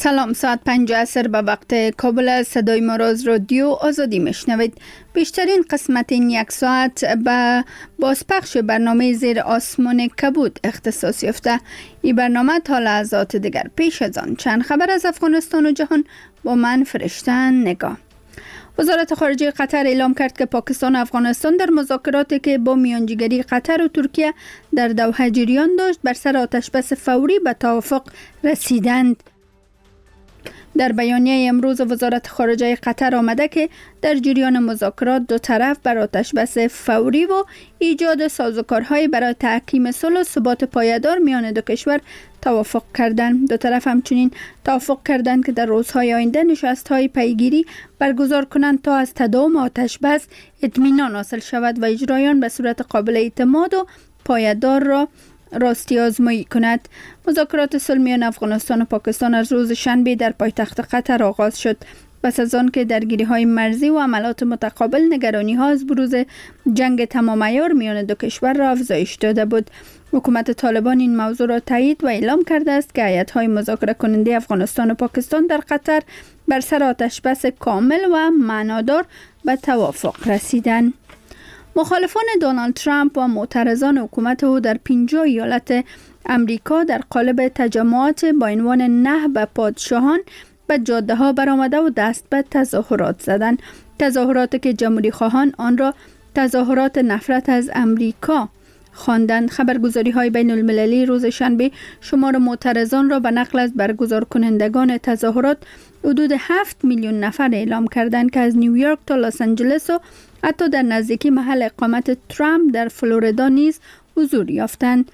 سلام، ساعت 5 عصر به وقت کابل است. صدای ما را از رادیو آزادی میشنوید. بیشترین قسمت این یک ساعت به بازپخش برنامه زیر آسمان کبود اختصاص یافته. این برنامه تا لحظات دیگر. پیش از آن چند خبر از افغانستان و جهان با من فرشته نگاه. وزارت خارجه قطر اعلام کرد که پاکستان و افغانستان در مذاکراتی که با میانجیگری قطر و ترکیه در دوحه جریان داشت بر سر آتشبس فوری به توافق رسیدند. در بیانیه امروز وزارت خارجه قطر آمده که در جریان مذاکرات دو طرف بر آتشبس فوری و ایجاد سازوکارهای برای تحکیم صلح و ثبات پایدار میان دو کشور توافق کردند. دو طرف همچنین توافق کردند که در روزهای آینده نشست‌های پیگیری برگزار کنند تا از تداوم آتشبس اطمینان حاصل شود و اجرایان به صورت قابل اعتماد و پایدار را راستی آزمایی کند. مذاکرات صلح میان افغانستان و پاکستان از روز شنبه در پایتخت قطر آغاز شد. پس از آن که درگیری‌های مرزی و حملات متقابل نگرانی‌ها از بروز جنگ تمام عیار میان دو کشور را افزایش داده بود. حکومت طالبان این موضوع را تایید و اعلام کرده است که هیئت‌های مذاکره کننده افغانستان و پاکستان در قطر بر سر آتشبس کامل و معنادار به توافق رسیدند. مخالفان دونالد ترامپ و معترضان حکومت او در 50 ایالت امریکا در قالب تجمعات با عنوان نه به پادشاهان به جاده ها برآمده و دست به تظاهرات زدند. تظاهراتی که جمهوری خواهان آن را تظاهرات نفرت از امریکا خواندند. خبرگزاری های بین المللی روز شنبه شمار معترضان را به نقل از برگزار کنندگان تظاهرات حدود 7 میلیون نفر اعلام کردند که از نیویورک تا لس آنجلس و حتی در نزدیکی محل اقامت ترامپ در فلوریدا نیز حضور یافتند.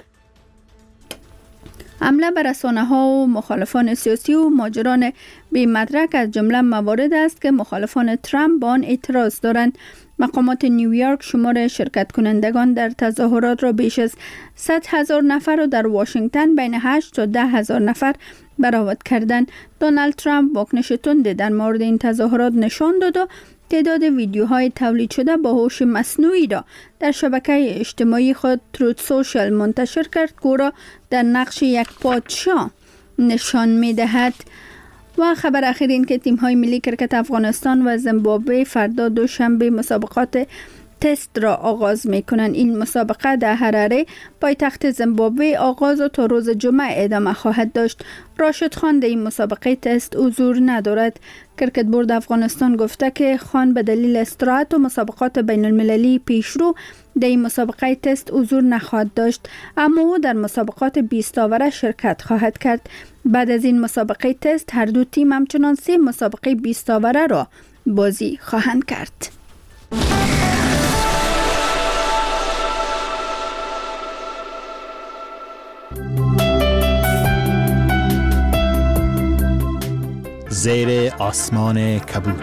حمله بر رسانه‌ها و مخالفان سیاسی و مهاجران بی مدرک از جمله موارد است که مخالفان ترامپ به آن اعتراض دارند. مقامات نیویورک شمار شرکت کنندگان در تظاهرات را بیش از 100,000 نفر و در واشنگتن بین 8 تا 10,000 نفر برآورد کردند. دونالد ترامپ واکنش تندی در مورد این تظاهرات نشان داد و تعداد ویدیوهای تولید شده با هوش مصنوعی را در شبکه اجتماعی خود تروت سوشال منتشر کرد که او را در نقش یک پادشاه نشان می‌دهد. و خبر اخیر این که تیم‌های ملی کرکت افغانستان و زیمبابوه فردا دوشنبه مسابقات تست را آغاز می‌کنند. این مسابقه در هراره پایتخت زیمبابوه آغاز و تا روز جمعه ادامه خواهد داشت. راشد خان در این مسابقه تست حضور ندارد. کرکت بورد افغانستان گفته که خان به دلیل استراحت و مسابقات بین المللی پیشرو در این مسابقه تست حضور نخواهد داشت، اما او در مسابقات 20 آوره شرکت خواهد کرد. بعد از این مسابقه تست هر دو تیم همچنان 3 مسابقه 20 آوره را بازی خواهند کرد. زیر آسمان کبود.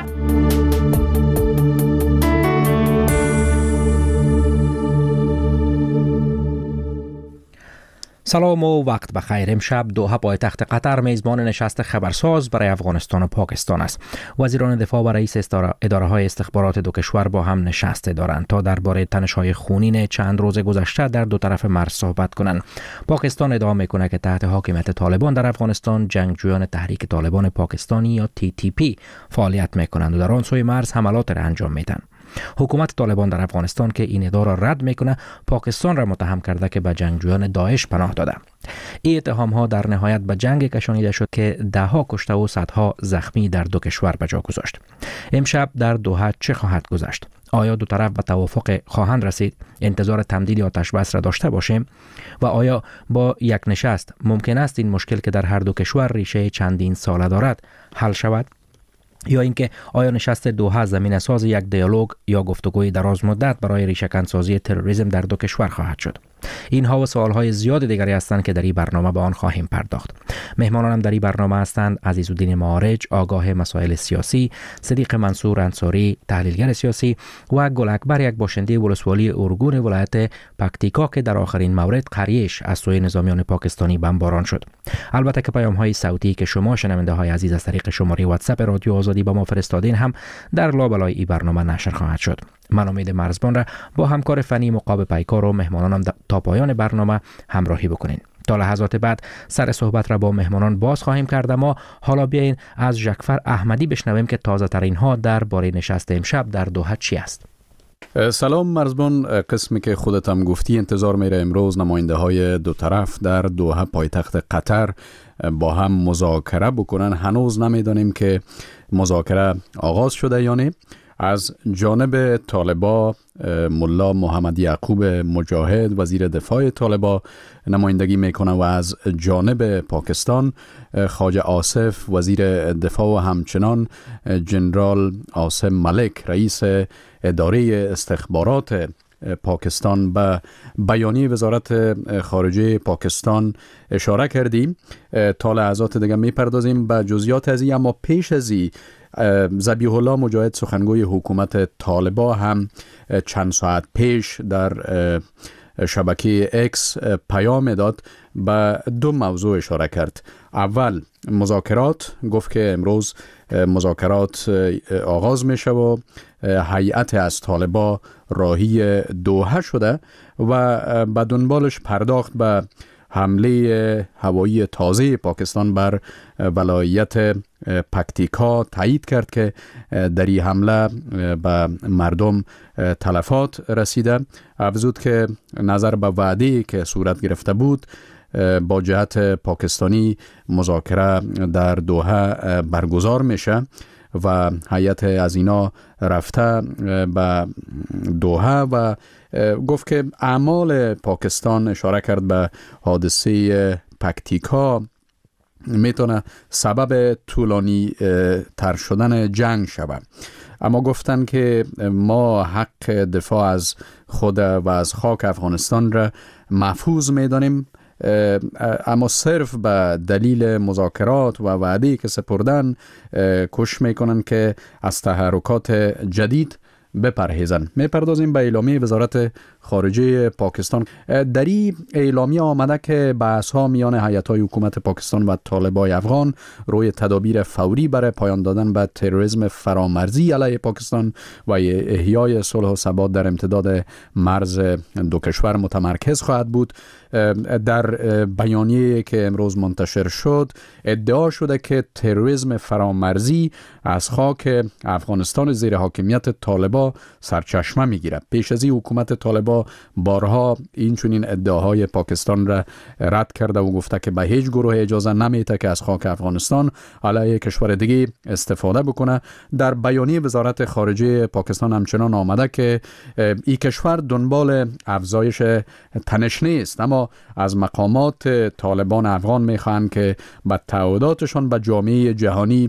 سلام و وقت بخیر. امشب دوحه پایتخت قطر میزبان نشست خبرساز برای افغانستان و پاکستان است. وزیران دفاع و رئیس اداره‌های استخبارات دو کشور با هم نشست دارند تا درباره تنش‌های خونین چند روز گذشته در دو طرف مرز صحبت کنند. پاکستان ادعا میکنه که تحت حاکمیت طالبان در افغانستان جنگجویان تحریک طالبان پاکستانی یا TTP فعالیت میکنند و در آن سوی مرز حملات را انجام میدن. حکومت طالبان در افغانستان که این ادعا را رد میکنه، پاکستان را متهم کرده که به جنگجویان داعش پناه داده. این اتهام ها در نهایت به جنگ کشانیده شد که دهها کشته و صدها زخمی در دو کشور به جا گذاشت. امشب در دوحه چه خواهد گذشت؟ آیا دو طرف به توافق خواهند رسید؟ انتظار تمدید آتشبس را داشته باشیم؟ و آیا با یک نشست ممکن است این مشکل که در هر دو کشور ریشه چندین ساله دارد حل شود؟ یا اینکه آیا نشست دوحه زمینه ساز یک دیالوگ یا گفتگوی دراز مدت برای ریشه‌کن سازی تروریسم در دو کشور خواهد شد؟ اینها و سوالهای زیاد دیگری هستند که در این برنامه به آن خواهیم پرداخت. مهمانانم در این برنامه هستند عزیزالدین معارج، آگاه مسائل سیاسی، صدیق منصور انصاری، تحلیلگر سیاسی و گل اکبر، یک باشنده ولسوالی اورگون ولایت پکتیکا که در آخرین مورد قریش از سوی نظامیان پاکستانی بمباران شد. البته که پیام‌های صوتی که شما شنونده‌های عزیز از طریق شماره واتساپ رادیو آزادی با ما فرستادین هم در لابلای این برنامه نشر خواهد شد. من امید مرزبان را با همکار فنی مقاب پیکار و مهمانانم تا پایان برنامه همراهی بکنین. تا لحظات بعد سر صحبت را با مهمانان باز خواهیم کرد، اما حالا بیاین از ژاکفر احمدی بشنویم که تازه ترین ها درباره نشست امشب در دوحه چی است. سلام مرزبان، قسمی که خودت هم گفتی انتظار میره امروز نماینده های دو طرف در دوحه پایتخت قطر با هم مذاکره بکنن. هنوز نمیدانیم که مذاکره آغاز شده یا نه. از جانب طالبا ملا محمد یعقوب مجاهد وزیر دفاع طالبا نمایندگی میکنه و از جانب پاکستان خواجه آصف وزیر دفاع و همچنان جنرال عاصم ملک رئیس اداره استخبارات پاکستان به بیانیه وزارت خارجه پاکستان اشاره کردیم. تا لحظات دیگه میپردازیم به جزئیات از این، اما پیش از این ذبیح الله مجاهد سخنگوی حکومت طالبا هم چند ساعت پیش در شبکه اکس پیام داد به دو موضوع اشاره کرد. اول مذاکرات، گفت که امروز مذاکرات آغاز میشه و هیئت از طالبا راهی دوحه شده و به دنبالش پرداخت به حمله هوایی تازه پاکستان بر ولایت پکتیکا. تایید کرد که در این حمله به مردم تلفات رسیده. افزود که نظر به وعده‌ای که صورت گرفته بود با جهت پاکستانی مذاکره در دوحه برگزار میشه و هیئت از اینا رفته به دوحه و گفت که اعمال پاکستان، اشاره کرد به حادثه پکتیکا، میتونه سبب طولانی تر شدن جنگ شود. اما گفتن که ما حق دفاع از خود و از خاک افغانستان را محفوظ میدانیم، اما صرف به دلیل مذاکرات و وعده‌ای که سپردن کوشش میکنن که از تحرکات جدید بپرهیزن. میپردازیم به اعلامیه وزارت خارجه پاکستان. در این اعلامیه آمده که بحث ها میان هیئت‌های حکومت پاکستان و طالبای افغان روی تدابیر فوری برای پایان دادن به تروریسم فرامرزی علیه پاکستان و احیای صلح و ثبات در امتداد مرز دو کشور متمرکز خواهد بود. در بیانیه که امروز منتشر شد ادعا شده که تروریسم فرامرزی از خاک افغانستان زیر حاکمیت طالبا سرچشمه میگیرد. پیش از این حکومت طالبا بارها این چنین ادعاهای پاکستان را رد کرده و گفته که به هیچ گروه اجازه نمیده که از خاک افغانستان علیه کشور دیگه استفاده بکنه. در بیانیه وزارت خارجه پاکستان همچنان آمده که این کشور دنبال افزایش تنش نیست، اما از مقامات طالبان افغان میخواهند که به تعهداتشان به جامعه جهانی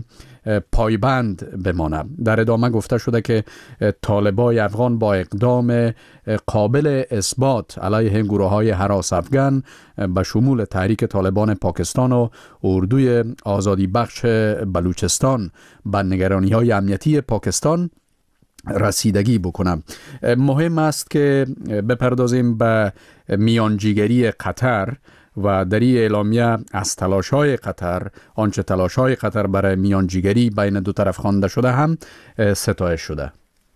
پایبند بمانه. در ادامه گفته شده که طالبای افغان با اقدام قابل اثبات علیه گروه‌های هراس افغان به شمول تحریک طالبان پاکستان و اردوی آزادی بخش بلوچستان به نگرانی‌های امنیتی پاکستان رسیدگی بکنم. مهم است که بپردازیم به میانجیگری قطر و در این اعلامیه از تلاش‌های قطر، آنچه تلاش‌های قطر برای میانجیگری بین دو طرف خوانده شده هم ستایش شده.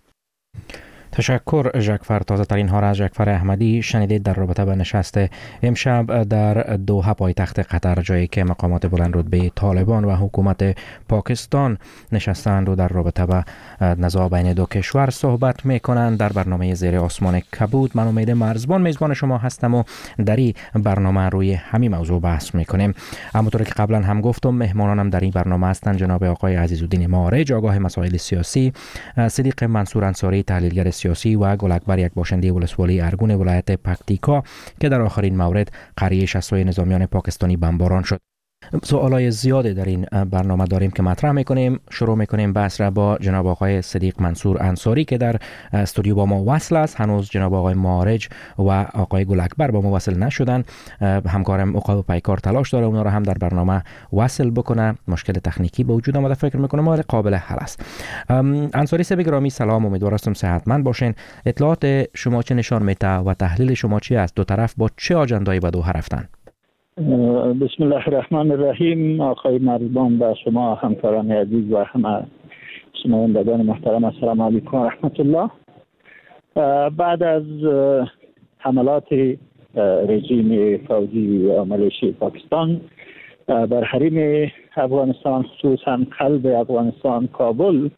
تشکر ژاکفر. تازه ترین ها را از ژاکفر احمدی شنیدید در رابطه با نشست امشب در دوحه پایتخت قطر، جایی که مقامات بلند رتبه طالبان و حکومت پاکستان نشستند و در رابطه با نزاع بین دو کشور صحبت میکنند. در برنامه زیر آسمان کبود من امید مرزبان میزبان شما هستم و در این برنامه روی همین موضوع بحث میکنیم. همونطور که قبلا هم گفتم مهمانانم در این برنامه هستند جناب آقای عزیزالدین معارج، آگاه مسائل سیاسی، صدیق منصور انصاری، تحلیلگر سیاسی و گل اکبر، یک باشنده ولسوالی ارگون ولایت پکتیکا که در آخرین مورد قریه 60 نظامیان پاکستانی بمباران شد. سوالای زیاده در این برنامه داریم که مطرح میکنیم. شروع میکنیم بحث را با جناب آقای صدیق منصور انصاری که در استودیو با ما وصل است. هنوز جناب آقای معارج و آقای گل اکبر با ما وصل نشدن. همکارم عقاب پیکار تلاش داره اونا را هم در برنامه وصل بکنه. مشکل تکنیکی به وجود آمده، فکر میکنم ولی قابل حل است. انصاری صاحب گرامی سلام، امیدوار هستم صحتمند باشین. اطلاعات شما چه نشان میده و تحلیل شما چی است؟ دو طرف با چه آجندایی به دوحه رفتن؟ بسم الله الرحمن الرحیم. آقای مرزبان و شما همکاران عزیز و همه شنوندگان محترم، السلام علیکم و رحمت الله. بعد از حملات رژیم فوجی و ملیشی پاکستان بر حریم افغانستان، خصوصا قلب افغانستان کابل،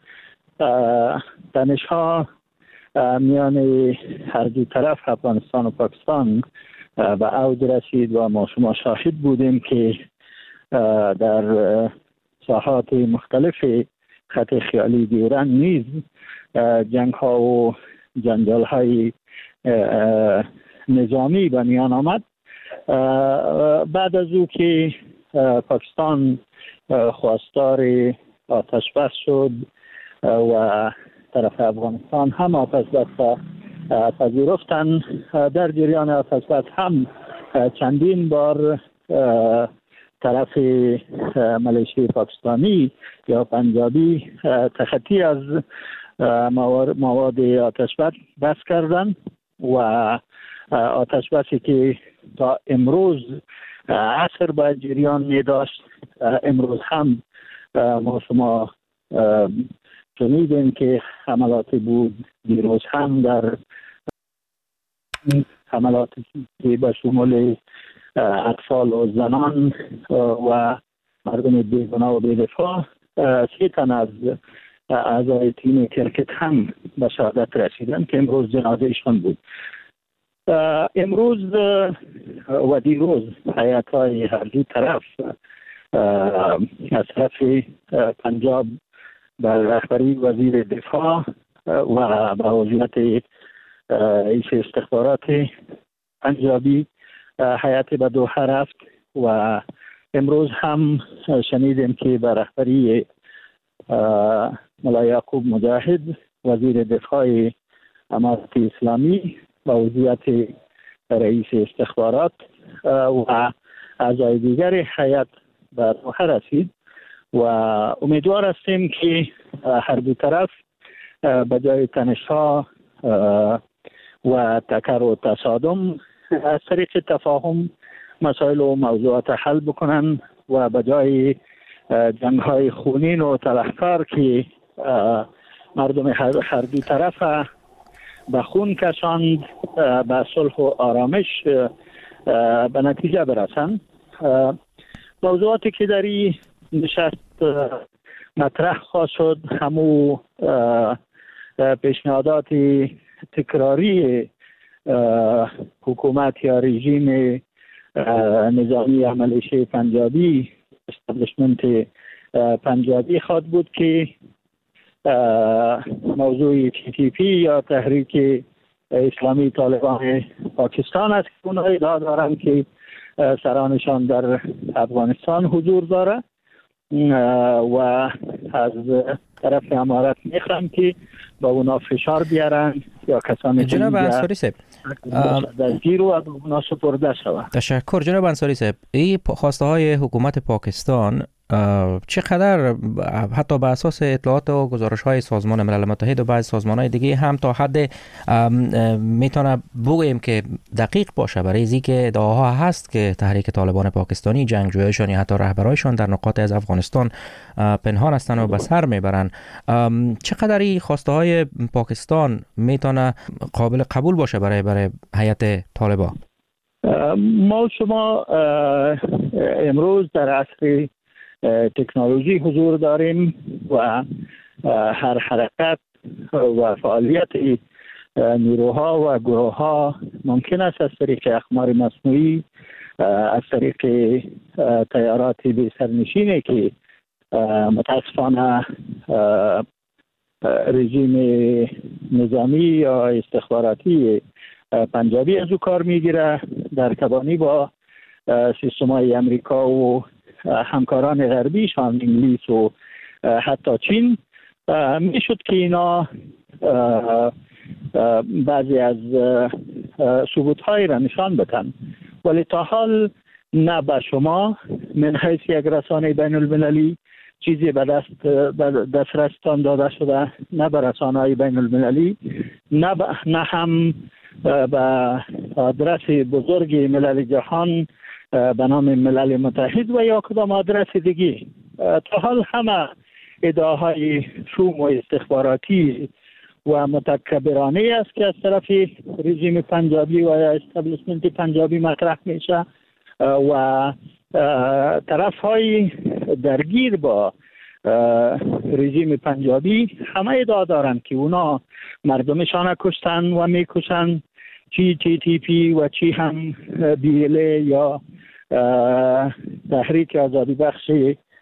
تنش‌ها میان هر دو طرف افغانستان و پاکستان به اوج رسید و ما شما شاهد بودیم که در ساحات مختلف خط خیالی دیورند نیز جنگ ها و جنجال های نظامی به میان آمد. بعد از او که پاکستان خواستار آتش بس شد و طرف افغانستان هم آتش بس پذیرفتن، در جریان آتش بس هم چندین بار طرف ملیشی پاکستانی یا پنجابی تخطی از مواد آتش بس کردن و آتش بسی که تا امروز اثر با جریان می داشت، امروز هم ما شما شنیدیم که حملاتی بود. دیروز هم در حملاتی که به شمول اطفال و زنان و مردم بیگناه و بی‌دفاع 3 تن از اعضای تیم کرکت هم به شهادت رسیدن که امروز جنازه ایشان بود. امروز و دیروز هیات‌های هر دو طرف از طرف پنجاب بر رهبری وزیر دفاع و به وزارت رئیس استخبارات پنجابی هیات به دوحه رفت و امروز هم شنیدیم که به رهبری ملا یعقوب مجاهد وزیر دفاع امارت اسلامی و وزارت رئیس استخبارات و اعضای دیگر هیات به دوحه رسید و امیدوار هستیم که هر دو طرف به جای تنش‌ها و تکر و تصادم از طریق تفاهم مسائل و موضوعات حل بکنن و به جای جنگ‌های خونین و تلخکار که مردم هر دو طرف به خون کشاند به صلح و آرامش به نتیجه برسند. موضوعاتی که در این نشست مطرح خواهد شد همو پیشنهادات تکراری حکومت یا رژیم نظامی ملیشی پنجابی، استابلیشمنت پنجابی خواهد بود که موضوع TTP یا تحریک اسلامی طالبان پاکستان است که اونها ادعا دارند که سرانشان در افغانستان حضور داره و از طرف امارت میخوام که با اونا فشار بیارن یا کسانی که جناب انصاری صاحب دستگیر و اونا سپرده شود. تشکر جناب انصاری صاحب. این خواسته های حکومت پاکستان چقدر حتی به اساس اطلاعات و گزارش های سازمان ملل متحد و بعضی سازمان های دیگه هم تا حد میتونه بگوییم که دقیق باشه برای اینکه که ادعاها هست که تحریک طالبان پاکستانی جنگجویشان یا حتی رهبرایشان در نقاط از افغانستان پنهان هستن و به سر میبرن، چقدر این خواسته های پاکستان میتونه قابل قبول باشه برای هیئت طالبان؟ ما شما امروز در عصر تکنولوژی حضور داریم و هر حرکت و فعالیت نیروها و گروه ها ممکن است از طریق اقمار مصنوعی، از طریق تیارات بی سرنشینی که متاسفانه رژیم نظامی یا استخباراتی پنجابی از او کار میگیره، در تبانی با سیستم های امریکا و همکاران غربیشان انگلیس و حتی چین میشد که اینا بعضی از ثبوت های را نشان بدن، ولی تا حال نه به شما من حیث یک رسانه بین المللی چیزی به دسترستان داده شده، نه به رسانه های بین المللی، نه هم به آدرس بزرگ ملل جهان به نام ملل متحد و یا کدام آدرس دیگه. تا حال همه ادعاهای شوم و استخباراتی و متکبرانه است که از طرف رژیم پنجابی و استابلیشمنت پنجابی مطرح میشه و طرف های درگیر با رژیم پنجابی همه ادعا دارند که اونا مردمشان کشتن و میکشن، چی TTP و چی هم BLA یا تحریک آزادی بخش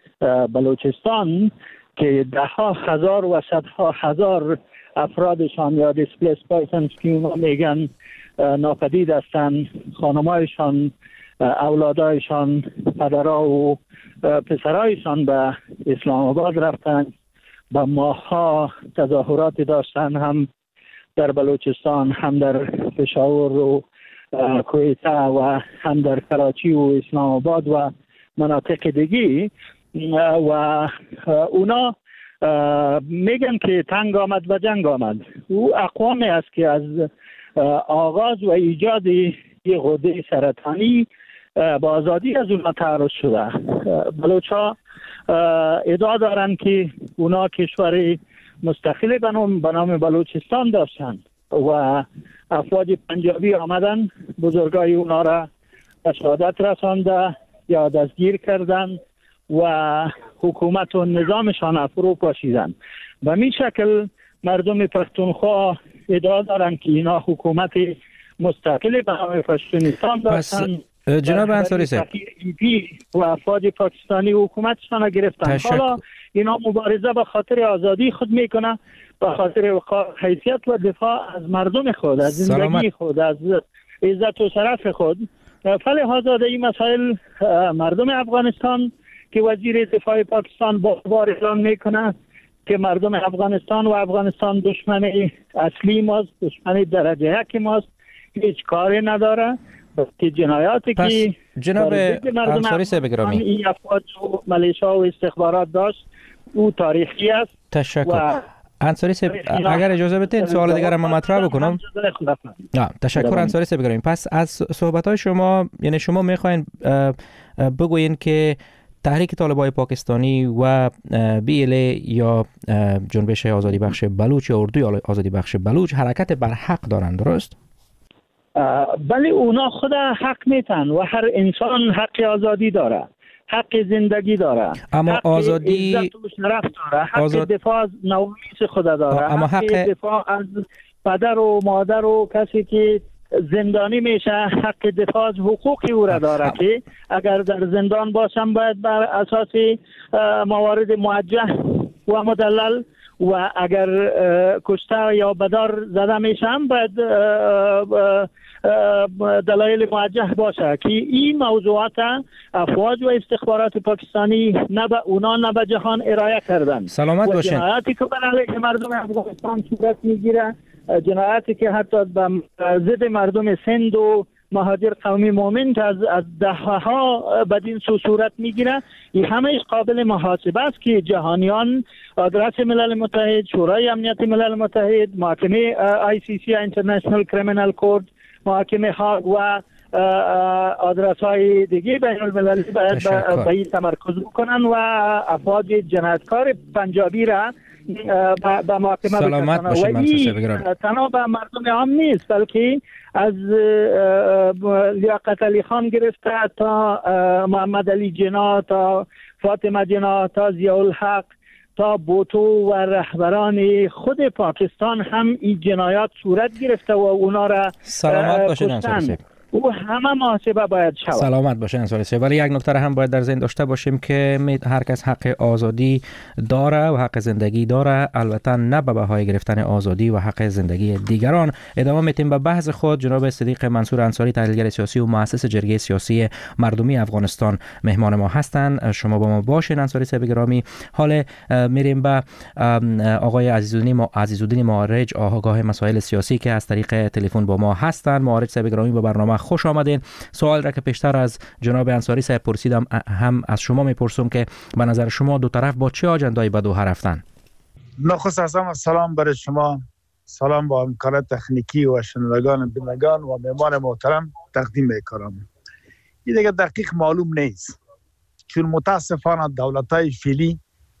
بلوچستان که ده ها هزار و صدها هزار افرادشان یا دیسپلیس پرسنز که اونا میگن ناپدید هستن، خانمایشان، اولادایشان، پدرها و پسرایشان به اسلام آباد رفتن، با ماها تظاهرات داشتن، هم در بلوچستان، هم در پشاور و کویته و هم در کراچی و اسلام آباد و مناطق دیگی و اونا میگن که تنگ آمد و جنگ آمد. او اقوامی است که از آغاز و ایجاد یک غده سرطانی با آزادی از اونا تعرض شده. بلوچا ادعا دارن که اونا کشور مستقل به نام بلوچستان داشتن و افواج پنجابی آمدن بزرگای اونا را به شهادت رسانده یا دستگیر کردن و حکومت و نظامشان فرو پاشیدن. به این شکل مردم پختونخوا ادعا دارند که اینا حکومت مستقل به نام پشتونستان داشتن. جناب انصاری صاحب و افواج پاکستانی حکومتشان را گرفتن. حالا اینا مبارزه به خاطر آزادی خود میکنه، به خاطر حیثیت و دفاع از مردم خود، از زندگی خود، از عزت و شرف خود. فلهذا در این مسائل مردم افغانستان که وزیر دفاع پاکستان بار اعلان میکنه که مردم افغانستان دشمن اصلی ماست، دشمن درجه یک ماست، هیچ کاری نداره که جنایاتی که جناب انصاری صاحب گرامی این افواج و ملیشا و استخبارات داشت او تاریخی است. تشکر. انصاری صاحب اگر اجازه بدین سوال دیگر هم مطرح بکنم. تشکر انصاری صاحب گرامی. پس از صحبت‌های شما، یعنی شما میخواین بگوین که تحریک طالبای پاکستانی و BLA یا جنبش آزادی بخش بلوچ یا اردوی آزادی بخش بلوچ حرکت بر حق دارند، درست؟ بله، اونا خود حق میتن و هر انسان حق آزادی داره، حق زندگی داره، اما حق آزادی عزت و شرف داره، حق دفاع از نومیس خود داره، اما حق دفاع از پدر و مادر و کسی که زندانی میشه حق دفاع از حقوقی او را داره که اگر در زندان باشم باید بر اساس موارد موجه و مدلل و اگر کشته یا بدار زده میشم باید دلایل موجه باشه که این موضوعات افواج و استخبارات پاکستانی نه به اونا نه به جهان ارائه کردن. سلامت باشین. جنایاتی که بر علیه مردم افغانستان صورت میگیره، جنایاتی که حتی به ضد مردم سند و مهاجر قومی مومن که از دهها بدین سو صورت میگیره، این همه قابل محاسبه است که جهانیان، آدرس ملل متحد، شورای امنیت ملل متحد، محکمه ICC اینترنشنال کریمینال کورت، محکمه هاگ و آدرس های دیگه بین المللی باید به این تمرکز بکنن و افواج جنایتکار پنجابی را به محکمه سلامت باشید. و تنها به مردم عام نیست بلکه از لیاقت علی خان گرفته تا محمد علی جنا، تا فاطمه جنا، تا ضیاءالحق، تا بوتو و رهبران خود پاکستان هم این جنایات صورت گرفته و اونا را سلامت باشید انصاری صاحب. او همه محاسبه باید شود. سلامت باشه انصاری صاحب. ولی یک نکته هم باید در ذهن داشته باشیم که هر کس حق آزادی داره و حق زندگی داره، البته نه به بهای گرفتن آزادی و حق زندگی دیگران. ادامه میتیم به بحث خود. جناب صدیق منصور انصاری، تحلیلگر سیاسی و مؤسس جرگه سیاسی مردمی افغانستان مهمان ما هستند. شما با ما باشین انصاری صاحب گرامی. حالا میریم به آقای عزیزالدین معارج، آگاه مسائل سیاسی که از طریق تلفن با ما هستند. معارج صاحب گرامی به برنامه خوش آمدین. سوال را که پیشتر از جناب انصاری صاحب پرسیدم هم از شما میپرسم که به نظر شما دو طرف با چه آجندایی به دوحه رفتن؟ نخست از همه سلام برای شما، سلام با همکاران تکنیکی و شنوندگان بینندگان و مهمان محترم تقدیم میکنم. این دیگه دقیق معلوم نیست چون متاسفانه دولت‌های فعلی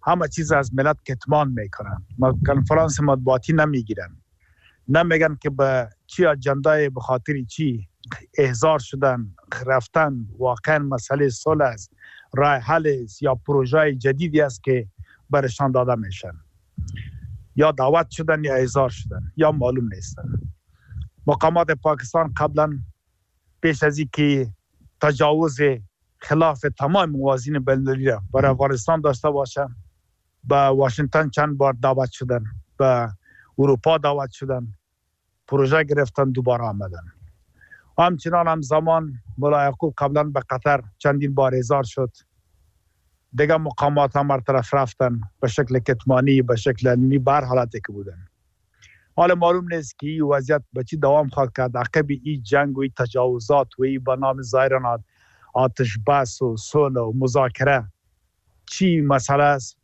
همه چیز از ملت کتمان میکنن، کنفرانس مطبوعاتی نمیگیرن، نمیگن که به چی اجندای به خاطر چی احضار شدن رفتن، واقعا مسئله صلح است، راه حل است یا پروژه جدیدی است که برشان داده میشن، یا دعوت شدن یا احضار شدن یا معلوم نیستن. مقامات پاکستان قبلا پیش از اینکه تجاوز خلاف تمام موازین بین‌المللی را برای افغانستان داشته باشن، به واشنگتن چند بار دعوت شدن، به اروپا دعوت شدن، پروژه گرفتن، دوباره آمدن. همچنان هم زمان ملا یعقوب قبلا به قطر چندین بار احضار شد، دیگه مقامات هم طرف رفتن به شکل کتمانی، به شکل علمی، بر حالتی که بودن. حالا معلوم نیست که این وضعیت به چی دوام خواهد کرد عقب این جنگ و این تجاوزات و این به نام ظاهرا آتش بس و صلح و مذاکره چی مسئله است.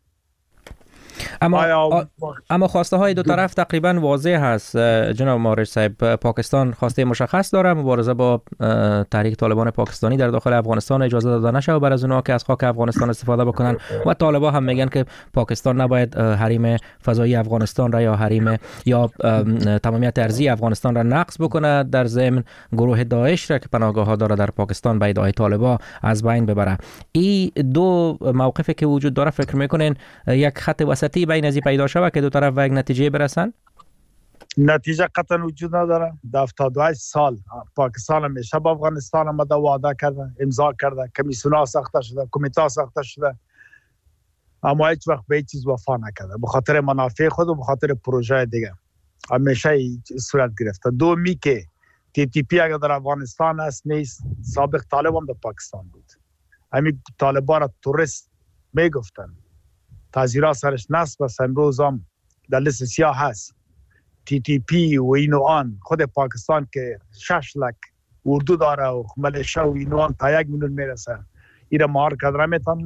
اما خواسته های دو طرف تقریبا واضح هست جناب مارش صاحب. پاکستان خواسته مشخص داره مبارزه با تحریک طالبان پاکستانی در داخل افغانستان اجازه داده نشه و بر از اونها که از خاک افغانستان استفاده بکنن، و طالبان هم میگن که پاکستان نباید حریم فضایی افغانستان را یا حریم یا تمامیت ارضی افغانستان را نقض بکنه، در ضمن گروه داعش را که پناهگاه ها داره در پاکستان به ادعای طالبان از بین ببره. این دو موقفی که وجود داره فکر میکنین یک خط وسطی بین از پیدا شود که دو طرف به یک نتیجه برسن؟ نتیجه قطعا وجود نداره. در 78 سال پاکستان همیشه با افغانستان آمده وعده کرده، امضا کرده، کمیسیون‌ها ساخته شده، کمیته ساخته شده، اما هیچ وقت به هیچ چیز وفا نکرده، به خاطر منافع خود و به خاطر پروژه دیگه همیشه صورت گرفته. دومی که تی تی پی اگر در افغانستان است نیست، سابق طالب هم در پاکستان بود، همین طالبان را تروریست میگفتن، تازیرا سرش نصب است، امروز هم در لیست سیاه هست. تی تی پی و این و آن، خود پاکستان که 6 لک اردو داره و ملیشه و این و آن تا 1 میلیون میرسه، این را مهار کردن میتونن.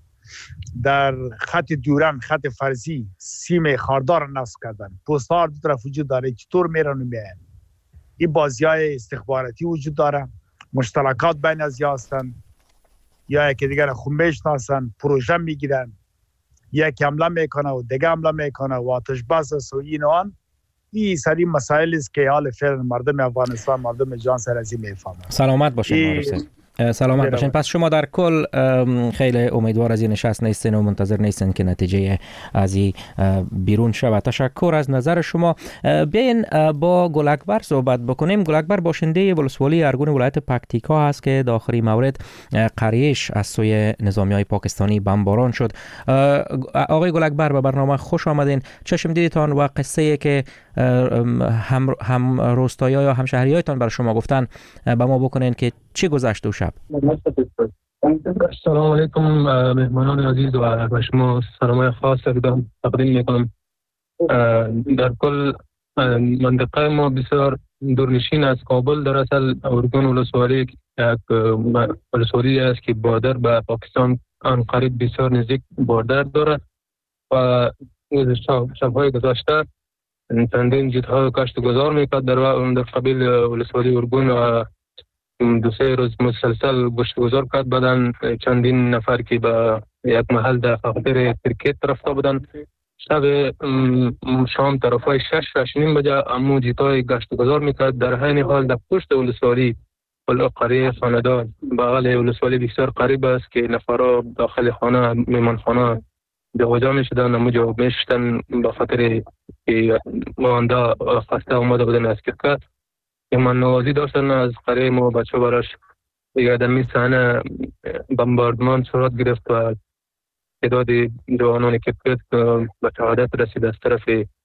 در خط دوران، خط فرضی، سیم خاردار نصب کردن، پستار دو طرف وجود داره، چطور میرن و میاین. این بازی های استخباراتی وجود داره، مشترکات بین از یا هستن یا یکی دیگر خوب میشناسن، پروژه میگیرن، یک حمله میکنه و دیگه حمله میکنه و آتش بس است و این و آن. این سری مسائل است که حال فعلا مردم افغانستان، مردم جان سر از این میفهمن. سلامت باشین سلامت باشین. پس شما در کل خیلی امیدوار از این نشست نیستین و منتظر نیستین که نتیجه از این بیرون شود. تشکر از نظر شما. بیاین با گل اکبر صحبت بکنیم. گل اکبر باشنده ولسوالی ارگون ولایت پکتیکا هست که در آخرین مورد قریه‌اش از سوی نظامیای پاکستانی بمباران شد. آقای گل اکبر به برنامه خوش آمدین. چشم دیدتان و قصه‌ای که هم روستایی یا هم شهریایتان بر شما گفتن به ما بکنین که چی گذشت و شب. سلام علیکم مهمانان عزیز و شما سلام خاص تقدیم میکنم. در کل منطقه ما بسیار دورنشین از کابل، در اصل ارگون ولسوالی یک ولسوالی است که بادر به پاکستان آن قریب بسیار نزدیک بادر داره و شب‌های گذشته چندین جدها کشت گذار میکرد در قبیل ولسوالی ارگون و 2-3 روز مسلسل گشت گذار کرد. بعدن چندین نفر که به یک محل در خاطر کرکت رفته بودن، شب شام طرفای 6-6:30 بجه امو جیتای گشت گذار میکرد. در همین حال در پشت ولسوالی قریه خاندان بغل ولسوالی بسیار قریب است که نفرها داخل خانه میمانخانه جابجا میشدن، اما جواب میشدن به خاطر که مانده خسته آمده بودن از کرکت. من نوازی داشتن از قریه ما بچه براش دیگه در می صحنه بمباردمان صورت گرفت و تعداد جوانان کرکت به شهادت رسید از طرف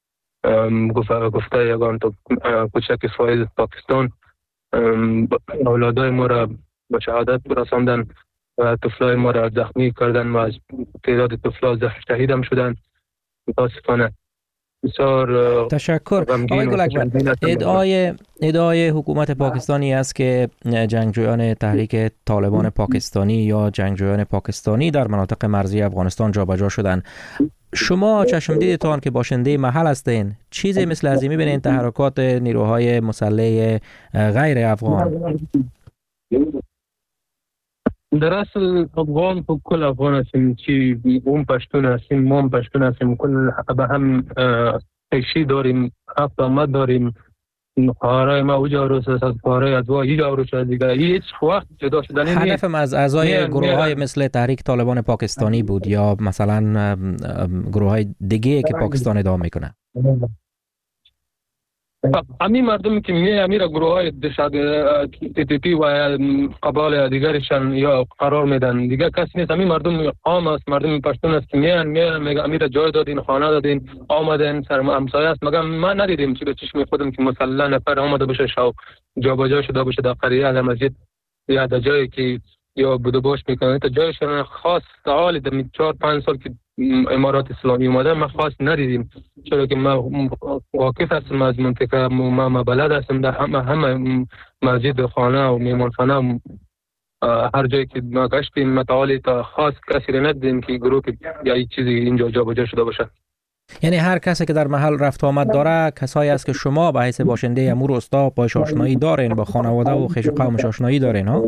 گفته یگان تو کوچک فایل پاکستان. اولادای ما را به شهادت رساندن و طفلای ما را زخمی کردن و از تعداد طفلا شهید هم شدن. متاسفانه بسیار تشکر. آقای گل اکبر، ادعای حکومت پاکستانی است که جنگجویان تحریک طالبان پاکستانی یا جنگجویان پاکستانی در مناطق مرزی افغانستان جابجا شدن. شما چشم دیدتان که باشنده محل هستین، چیزی مثل از این می‌بینین تحرکات نیروهای مسلح غیر افغان؟ در اصل افغان خب کل افغان هستیم، چی اون پشتون هستیم، ما هم پشتون هستیم، کل به هم پیشی داریم، هفت آمد داریم. خواهرای ما اوجا روز از خواهرای ادوا ایجا روز دیگه هیچ وقت جدا شدن نیست. هدفم از اعضای گروه های مثل تحریک طالبان پاکستانی بود یا مثلا گروه های دیگه که پاکستان ادامه میکنه؟ همین مردمی که میره گروه های TTP و قبایل دیگرشان یا قرار میدن دیگه کسی نیست. همین مردم عام است، مردم پشتون است که میگه امیر جای دادین، خانه دادین، آمدن سر همسایه است. مگه ما ندیدیم چی به چشم خودم که مثلا نفر آمده باشه شو جابجا شده باشه در قریه ال مسجد یا در جایی که یا بودو باش میکنه تا جایشون خاص تعالی در 4-5 سال که امارات اسلامی اومده ما خاص ندیدیم، چرا که ما واقف هستم از منطقه، ما بلد هستم در همه مسجد، خانه و میمانخانه هر جایی که ما گشتیم متعالی تا خاص کسی را ندیدیم که گروه یا هیچ چیزی اینجا جابجا شده باشه. یعنی هر کسی که در محل رفت آمد داره کسایی است که شما به حیث باشنده امور استا باش آشنایی دارین، با خانواده و خویش و قومش آشنایی دارین ها؟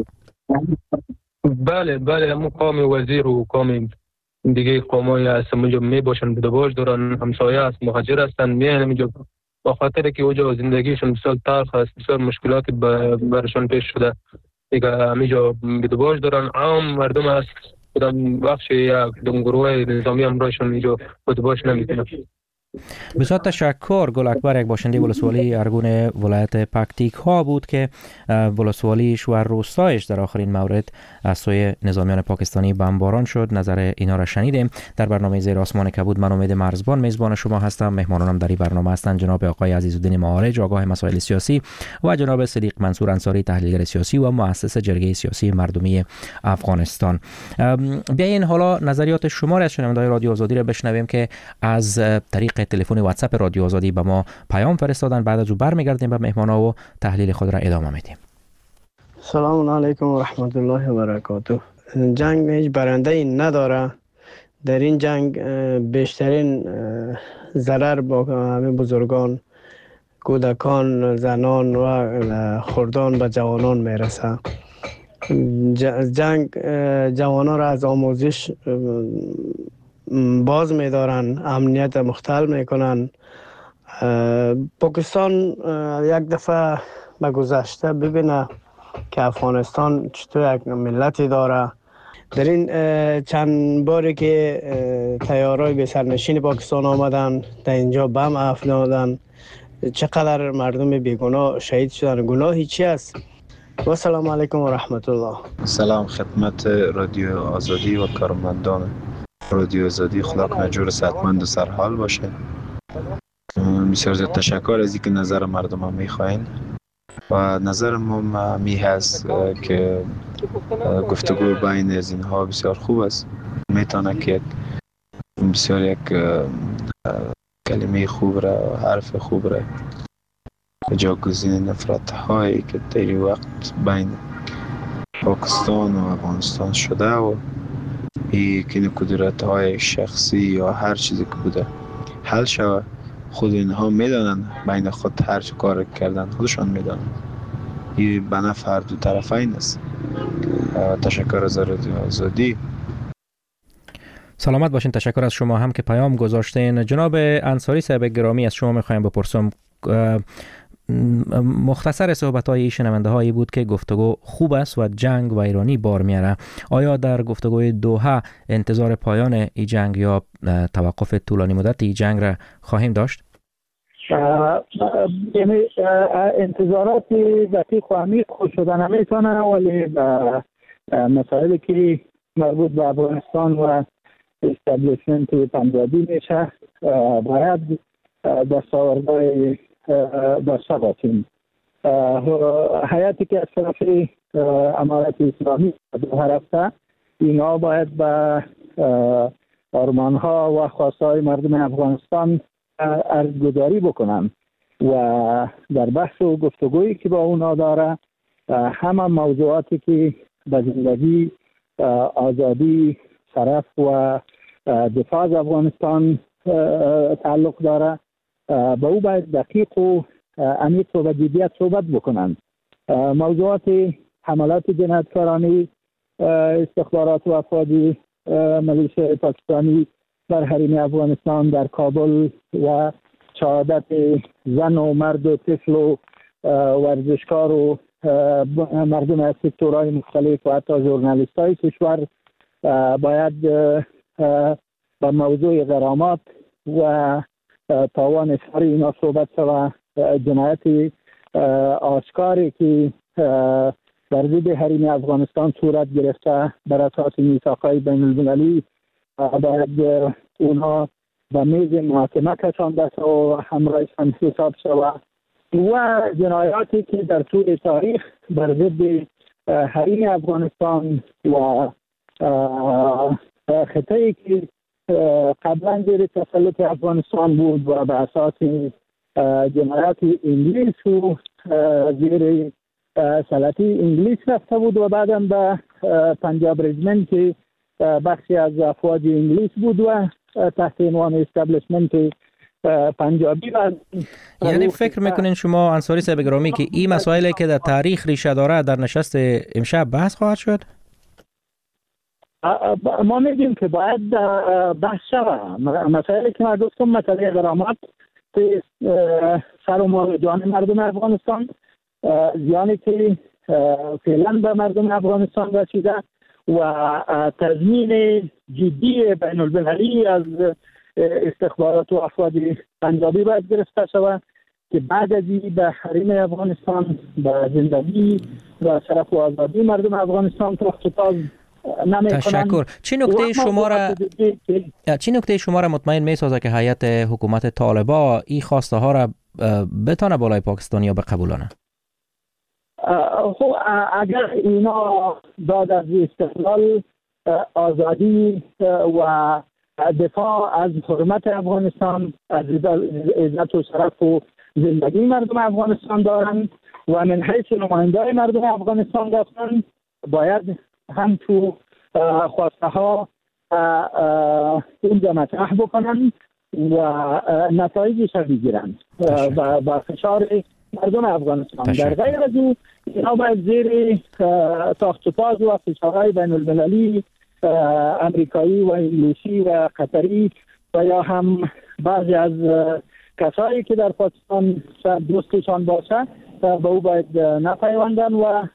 بله همون قوم وزیر و قوم دیگه قومایی هستن اونجا می باشن، بدوباش دارن، همسایه هست، مهاجر هستن، میان اینجا با خاطر که اونجا زندگیشون بسیار تلخ است، بسیار مشکلات برشون پیش شده دیگه همینجا بدوباش دارن. عام مردم هست کدام بخش یا کدام گروه نظامی همراهشون اینجا بدوباش نمیتونه. بسیار تشکر. گل اکبر یک باشنده ولسوالی ارگون ولایت پکتیک ها بود که ولسوالیش و روستایش در آخرین مورد از سوی نظامیان پاکستانی بمباران شد. نظر اینا را شنیدیم در برنامه زیر آسمان کبود. من امید مرزبان میزبان شما هستم. مهمانانم در این برنامه هستند جناب آقای عزیزالدین معارج، آگاه مسائل سیاسی، و جناب صدیق منصور انصاری، تحلیلگر سیاسی و مؤسس جرگه سیاسی مردمی افغانستان. بیاین حالا نظریات شما را از شنوندگان رادیو آزادی را بشنویم که از طریق تلفن واتساپ رادیو آزادی به ما پیام فرستادن. بعد از او برمیگردیم به مهمانا و تحلیل خود را ادامه میدیم. سلام علیکم و رحمت الله و برکاته. جنگ هیچ برنده ای نداره. در این جنگ بیشترین ضرر با همه بزرگان، کودکان، زنان و خردان به جوانان میرسه. جنگ جوانان را از آموزش باز می‌دارن، امنیت مختل میکنن. پاکستان یک دفعه به گذشته ببینه که افغانستان چطور یک ملتی داره. در این چند باری که طیارهای به سرنشین پاکستان آمدن در اینجا بم افکنادن، چقدر مردم بیگناه شهید شدن. گناهی چی است؟ و سلام علیکم و رحمت الله. سلام خدمت رادیو آزادی و کارمندان رادیو آزادی. خدا کنه جور صحتمند و سرحال باشه. بسیار زیاد تشکر از اینکه نظر مردم هم میخواین و نظر ما می هست که گفتگو بین از اینها بسیار خوب است. میتونه که بسیار یک کلمه خوب را، حرف خوب را جاگزین نفرت هایی که در وقت بین پاکستان و افغانستان شده و این قدرت های شخصی یا هر چیزی که بوده حل شود. خود اینها میدانن بین خود هر چه کار کردن خودشان میدانن. این به نفع هر دو طرفین است. تشکر از رادیو آزادی. سلامت باشین. تشکر از شما هم که پیام گذاشتین. جناب انصاری صاحب گرامی، از شما میخوایم بپرسم، مختصر صحبت‌های شنونده هایی بود که گفتگو خوب است و جنگ و ایرانی بار میاره. آیا در گفتگوی دوحه انتظار پایان این جنگ یا توقف طولانی مدت این جنگ را خواهیم داشت؟ یعنی انتظارات دقیق و عمیق خود شدن نمیتونه، ولی مسائلی که مربوط به افغانستان و استابلیشمنت پنجابی میشه باید دستاوردهای داشته باشیم. حیاتی که از طرف امارت اسلامی دوحه رفته، اینا باید به آرمانها و خواستهای مردم افغانستان ارزگذاری بکنن و در بحث و گفتگویی که با اونا داره همه موضوعاتی که به زندگی، آزادی، شرف و دفاع از افغانستان تعلق داره با او باید دقیق و عمیق و با جدیت صحبت بکنن. موضوعات حملات جنایتکارانه استخبارات و افراد ملیشه پاکستانی در حریم افغانستان در کابل و شهادت زن و مرد و طفل و ورزشکار و مردم از سکتورهای مختلف و حتی ژورنالیست های کشور باید به موضوع غرامات و تاوان سر اینا صحبت و جنایت آشکاری که در ضد حریم افغانستان صورت گرفته بر اساس میثاق‌های بین المللی باید اونها به میز محاکمه کشانده و همراهشان حساب شود و جنایاتی که در طول تاریخ بر ضد حریم افغانستان و خطه‌ای که قبلا زیر تسلط افغانستان بود و به اساس جنایات انگلیس و زیر سلطه انگلیس رفته بود و بعداً به پنجاب رژیمنت که بخشی از افواج انگلیس بود و تحت عنوان استابلیشمنت پنجابی بود. یعنی فکر میکنین شما انصاری صاحب گرامی که این مسائلی که در تاریخ ریشه داره در نشست امشب بحث خواهد شد؟ ما میگیم که باید بحث شود. مسائلی که ما گفتم مسئله غرامات سر و مال جان مردم افغانستان، زیانی که فعلا به مردم افغانستان رسیده و تضمین جدی بین المللی از استخبارات و افراد پنجابی باید گرفته شود که بعد از این به حریم افغانستان به زندگی و شرف و آزادی مردم افغانستان اختصاص نمی‌کنند. تشکر. چه نکته شما را مطمئن می‌سازه که هیئت حکومت طالبان این خواسته ها را بتونه بالای پاکستانیا بقبولانه؟ اگر اینا بعد از استقلال آزادی و دفاع از حرمت افغانستان، از عزت و شرف و زندگی مردم افغانستان دارند و من حیث نماینده مردم افغانستان دارند، باید هم تو خواسته ها اونجا مطرح بکنن و نتایجش رو بگیرن و فشار مردم افغانستان. در غیر از او اینا باید زیر تاخت و تاز و فشارهای بین المللی امریکایی و انگلیسی و قطری و یا هم بعضی از کسایی که در پاکستان دوستشان باشه به او باید نپیوندن و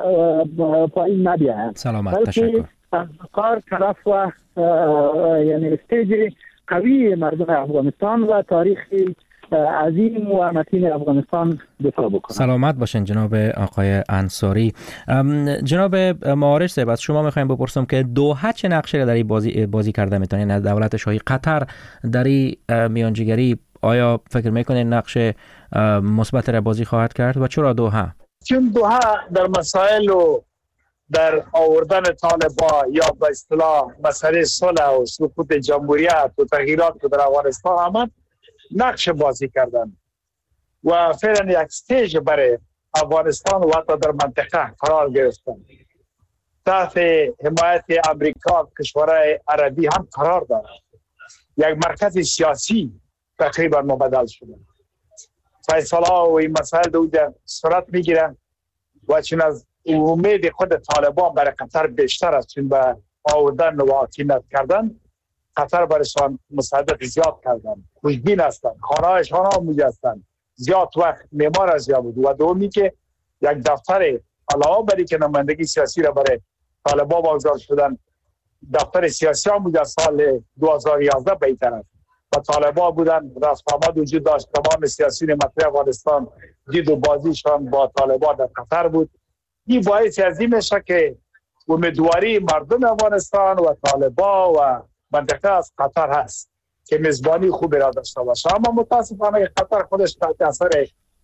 پایین نبیاین. سلامت. تشکر. از کار طرف و یعنی استیج قوی مردم افغانستان و تاریخی عظیم و متین افغانستان دفاع بکنن. سلامت باشین جناب آقای انصاری. جناب معارج صاحب، از شما میخوایم بپرسم که دوحه چه نقشی در این بازی کرده میتونه؟ از دولت شاهی قطر در این میانجیگری آیا فکر میکنین نقش مثبت را بازی خواهد کرد و چرا دوحه؟ چون دوحه در مسائل و در آوردن طالبان یا به اصطلاح مسئله صلح و سقوط جمهوریت و تغییرات که در افغانستان آمد نقش بازی کردن و فعلا یک استیج برای افغانستان و حتی در منطقه قرار گرفتن. تحت حمایت امریکا کشورهای عربی هم قرار دارد. یک مرکز سیاسی تقریبا مبدل شده. فیصله و این مسائل در صورت میگیرن و چون از امید خود طالبان برای قطر بیشتر است، چون به آوردن و حاکمیت کردن قطر برایشان مساعدت زیاد کردن، خوشبین هستند، خانه‌هایشان هم مجهزند، زیاد وقت معمار از یا بود و دومی که یک دفتر علاوه بر اینکه نمایندگی سیاسی را برای طالبان واگذار شدن، دفتر سیاسی هم بود از سال 2011 به این طرف و طالبان بودن رفت آمد وجود داشت. تمام سیاسیون مطرح افغانستان جد و بازیشان با طالبان در قطر بود. این باعث از این میشه که امیدواری مردم افغانستان و طالبان و منطقه از قطر هست که میزبانی خوبی را داشته باشه. اما متاسفانه قطر خودش تحت اثر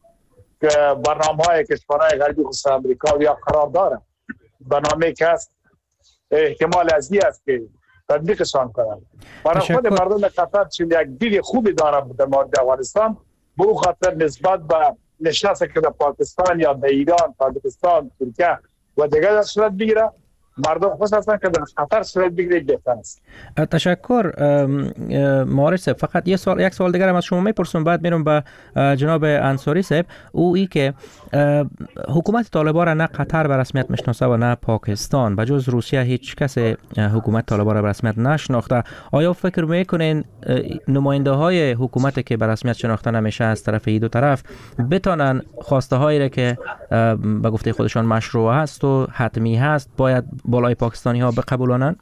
برنامه‌های کشورهای غربی خصوص امریکا یا قرار داره. برنامه‌ای که است احتمال از این است که تطبیقشان کنند. برای خود مردم قطر چون یک دید خوبی داره در مورد افغانستان، به او خاطر نسبت به نشستی که در پاکستان یا در ایران، پاکستان، ترکیه و دیگر صورت بگیره مردم خوش هستن که در خطر صورت بگیرید بهتر است. تشکر معارض صاحب. فقط یک سوال دیگر هم از شما میپرسم، بعد میرم به جناب انصاری صاحب. او ای که حکومت طالبان را نه قطر به رسمیت میشناسه و نه پاکستان، به جز روسیه هیچ کس حکومت طالبان را به رسمیت نشناخته. آیا فکر میکنین نماینده های حکومت که به رسمیت شناخته نمیشه از طرف این دو طرف بتونن خواسته هایی را که به گفته خودشان مشروع است و حتمی هست باید بالای پاکستانی ها بقبولانن؟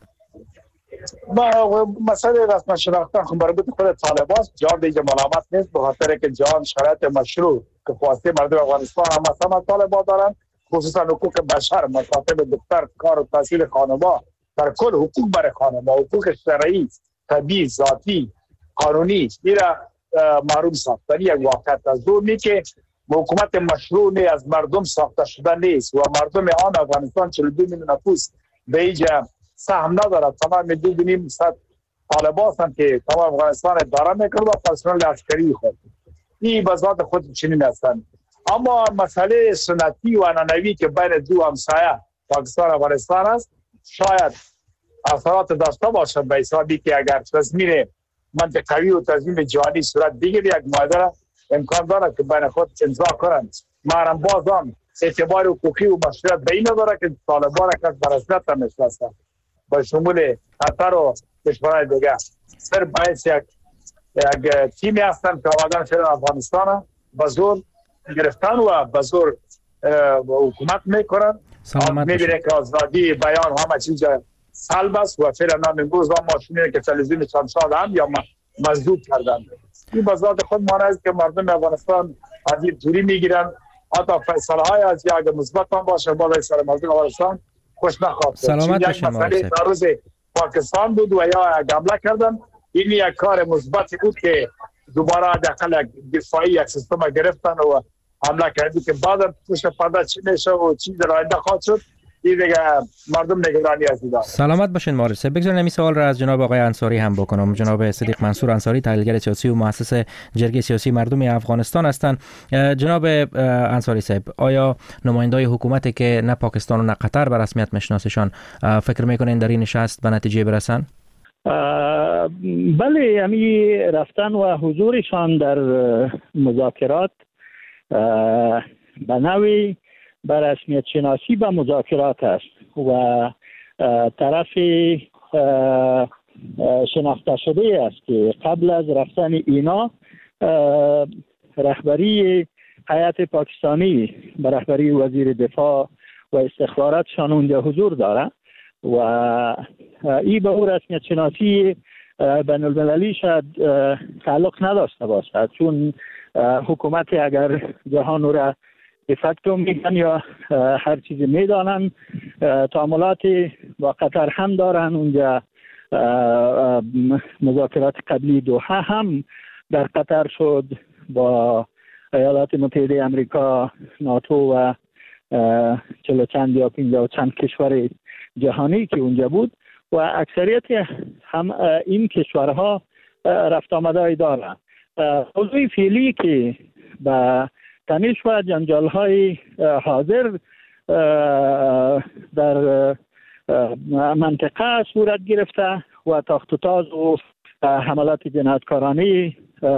با مسئله رسم شناختن خب مربوط خود طالبان است، جان دیگه ملامت نیست، به خاطر که جان شرایط مشروع که خواسته مردم افغانستان هم مثلا طالبان دارن، خصوصا حقوق بشر، مکاتب دختر، کار و تحصیل خانواده، در کل حقوق برای خانواده، حقوق شرعی، طبیعی، ذاتی، قانونی، ایرا معروف ساختن. یک واقعیت از دومی که حکومت مشروع نه از مردم ساخته شده نیست و مردم آن افغانستان 42 میلیون نفوس به اینجا سهم ندارد. تمام 2.5 طالبان هستند که تمام افغانستان اداره میکنند و پرسنل عسکری خود این به ذات خود چنین هستند. اما مسئله سنتی و عنعنوی که بین دو همسایه پاکستان و افغانستان است شاید اثرات داشته باشد، به حسابی که اگر تضمین منطقوی و تضمین جهانی صورت بگیرد یک معاهده امکان دارد که بین خود امضا کنند. ما بازم اعتبار حقوقی و مشروعیت به این نداره که طالبان را به رسمیت نمیشناسند با شمول قطر و کشورهای دیگه. صرف باعث یک تیمی هستند که آمدن شدن افغانستان به زور گرفتن و به زور حکومت میکنن. میبینه که آزادی بیان همه چیز سلب است و فعلا نام امروز هم ماشینی که تلویزیون چندشاد هم یا مزدود کردن. این به ذات خود مانه است که مردم افغانستان از این توری میگیرن، حتی فیصله های از یک مثبت هم باشه بالای سر مردم افغانستان خوش نخواد. سلامت باشین. یک مسئله در روز پاکستان بود و یا حمله کردن، این یک کار مثبتی بود که دوباره داخل دفاعی یک سیستم گرفتن و حمله کردی که بعد پشت پرده چی میشه و چی در آینده خواهد شد این دیگه مردم نگرانی از دیدن. سلامت باشین معارض صاحب. بگذارید این سوال را از جناب آقای انصاری هم بکنم. جناب صدیق منصور انصاری تحلیلگر سیاسی و مؤسس جرگه سیاسی مردم افغانستان هستند. جناب انصاری صاحب، آیا نمایندای حکومتی که نه پاکستان و نه قطر به رسمیت میشناسشان فکر میکنین در این نشست به نتیجه برسن؟ بله، یعنی رفتن و حضورشان در مذاکرات به نوعی به رسمیت شناسی به مذاکرات است و طرف شناخته شده است که قبل از رفتن اینا رهبری هیئت پاکستانی به رهبری وزیر دفاع و استخباراتشان اونجا حضور داره و این به او رسمیت شناسی بین المللی شاید تعلق نداشته باشد، چون حکومت اگر جهان را افکتو میگن یا هر چیزی میدانن، تعاملات با قطر هم دارن اونجا. مذاکرات قبلی دوحه هم در قطر شد با ایالات متحده امریکا، ناتو و 40 چند یا 50 چند کشور جهانی که اونجا بود و اکثریت هم این کشورها رفت آمده دارن. موضوع فعلی که با تنش و جنجال های حاضر در منطقه صورت گرفته و تاخت و تاز و حملات جنایتکارانه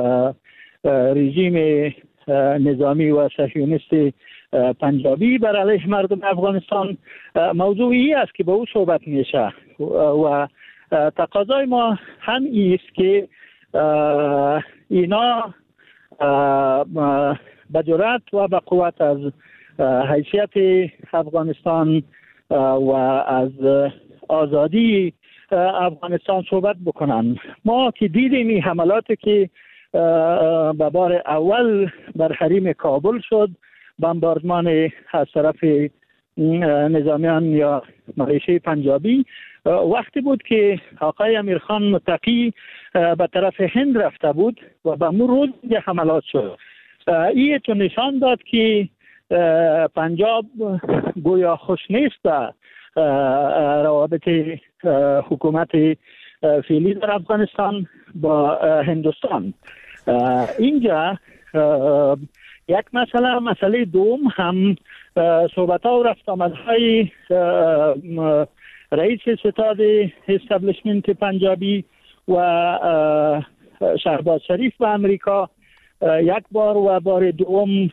رژیم نظامی و صهیونیست پنجابی بر علیه مردم افغانستان موضوعی است که به او صحبت میشه و تقاضای ما هم است که اینا به جرأت و به قوت از حیثیت افغانستان و از آزادی افغانستان صحبت بکنن. ما که دیدیم این حملاتی که به بار اول بر حریم کابل شد، بمباردمان از طرف نظامیان یا ملیشه پنجابی، وقتی بود که آقای امیرخان متقی به طرف هند رفته بود و به روز حملات شد. این تو نشان داد که پنجاب گویا خوش نیست به روابط حکومت فعلی در افغانستان با هندوستان. اینجا یک مسئله دوم هم صحبت ها و رفت آمدهای رئیس ستاد استابلیشمنت پنجابی و شهباز شریف به امریکا یک بار و بار دوم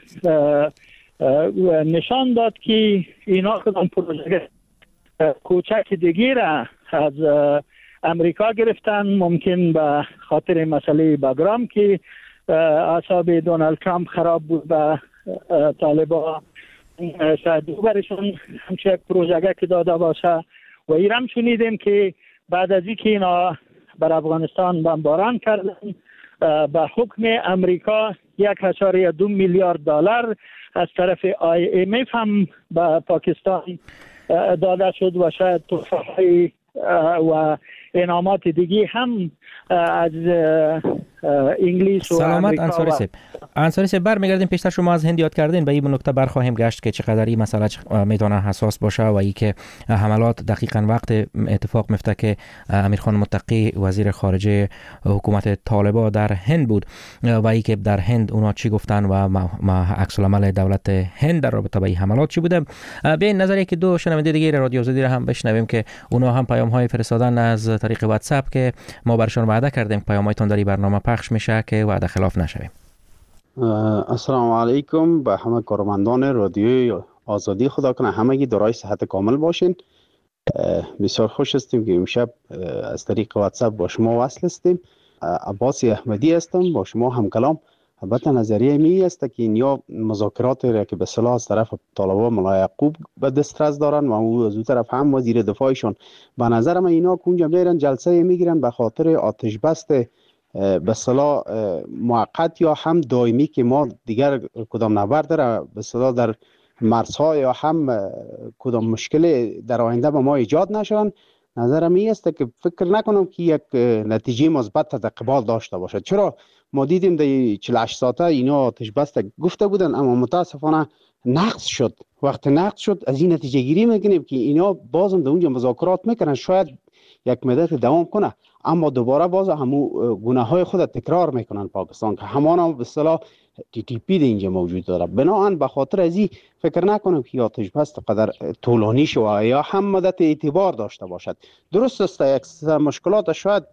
نشان داد که اینا کدام پروژه کوچک دیگه را از امریکا گرفتن، ممکن به خاطر مسئله باگرام که اعصاب دونالد ترامپ خراب بود به طالبا شاید دوبارشون همچه پروژه که داده باشه. و ایرم شنیدیم که بعد از اینکه اینا بر افغانستان بمباران کردن به حکم امریکا 1.2 میلیارد دلار از طرف IMF هم به پاکستان داده شد و شاید تحفه‌های و انعامات دیگه هم از انگلیس و سلامت امریکا. انصاری صاحب برمیگردیم. پیشتر شما از هند یاد کردین، به این نکته برخواهیم گشت که چقدر این مسئله میتونه حساس باشه و ای که حملات دقیقاً وقت اتفاق میفته که امیرخان متقی وزیر خارجه حکومت طالبان در هند بود و ای که در هند اونا چی گفتن و عکس العمل دولت هند در رابطه با این حملات چی بوده. بیاین نظریه که دو شنونده دیگه رادیو آزادی را هم بشنویم که اونا هم پیام های فرستادن از طریق واتساپ که ما برشون وعده کردیم پیامایتون در این برنامه پخش میشه که وعده خلاف نشویم. السلام علیکم به همه کارمندان رادیوی آزادی. خدا کنه همگی دارای صحت کامل باشین. بسیار خوش هستیم که امشب از طریق واتساپ با شما وصل هستیم. عباس احمدی هستم، با شما هم کلام. البته نظریه می است که اینیا مذاکرات را که به اصطلاح از طرف طالبان ملا یعقوب به دسترس دارن و از اون طرف هم وزیر دفاعشون به نظر من اینا کنجا میرن جلسه میگیرن به خاطر آتش بست به اصطلاح موقت یا هم دائمی که ما دیگر کدام نبرد را به اصطلاح در مرزها یا هم کدام مشکل در آینده به ما ایجاد نشون. نظرم این است که فکر نکنم که یک نتیجه مثبت در قبال داشته باشد. چرا ما دیدیم در 48 ساعته اینا آتش بست گفته بودن اما متاسفانه نقض شد. وقت نقض شد از این نتیجه گیری میکنیم که اینا بازم در اونجا مذاکرات میکنن، شاید یک مدت دوام کنه اما دوباره باز همو گناه های خود تکرار میکنن پاکستان که همان به اصطلاح TTP در اینجا موجود داره. بنابراین به خاطر از این فکر نکنم که آتش بست قدر طولانی شود یا هم مدت اعتبار داشته باشد. درست است یک مشکلات شاید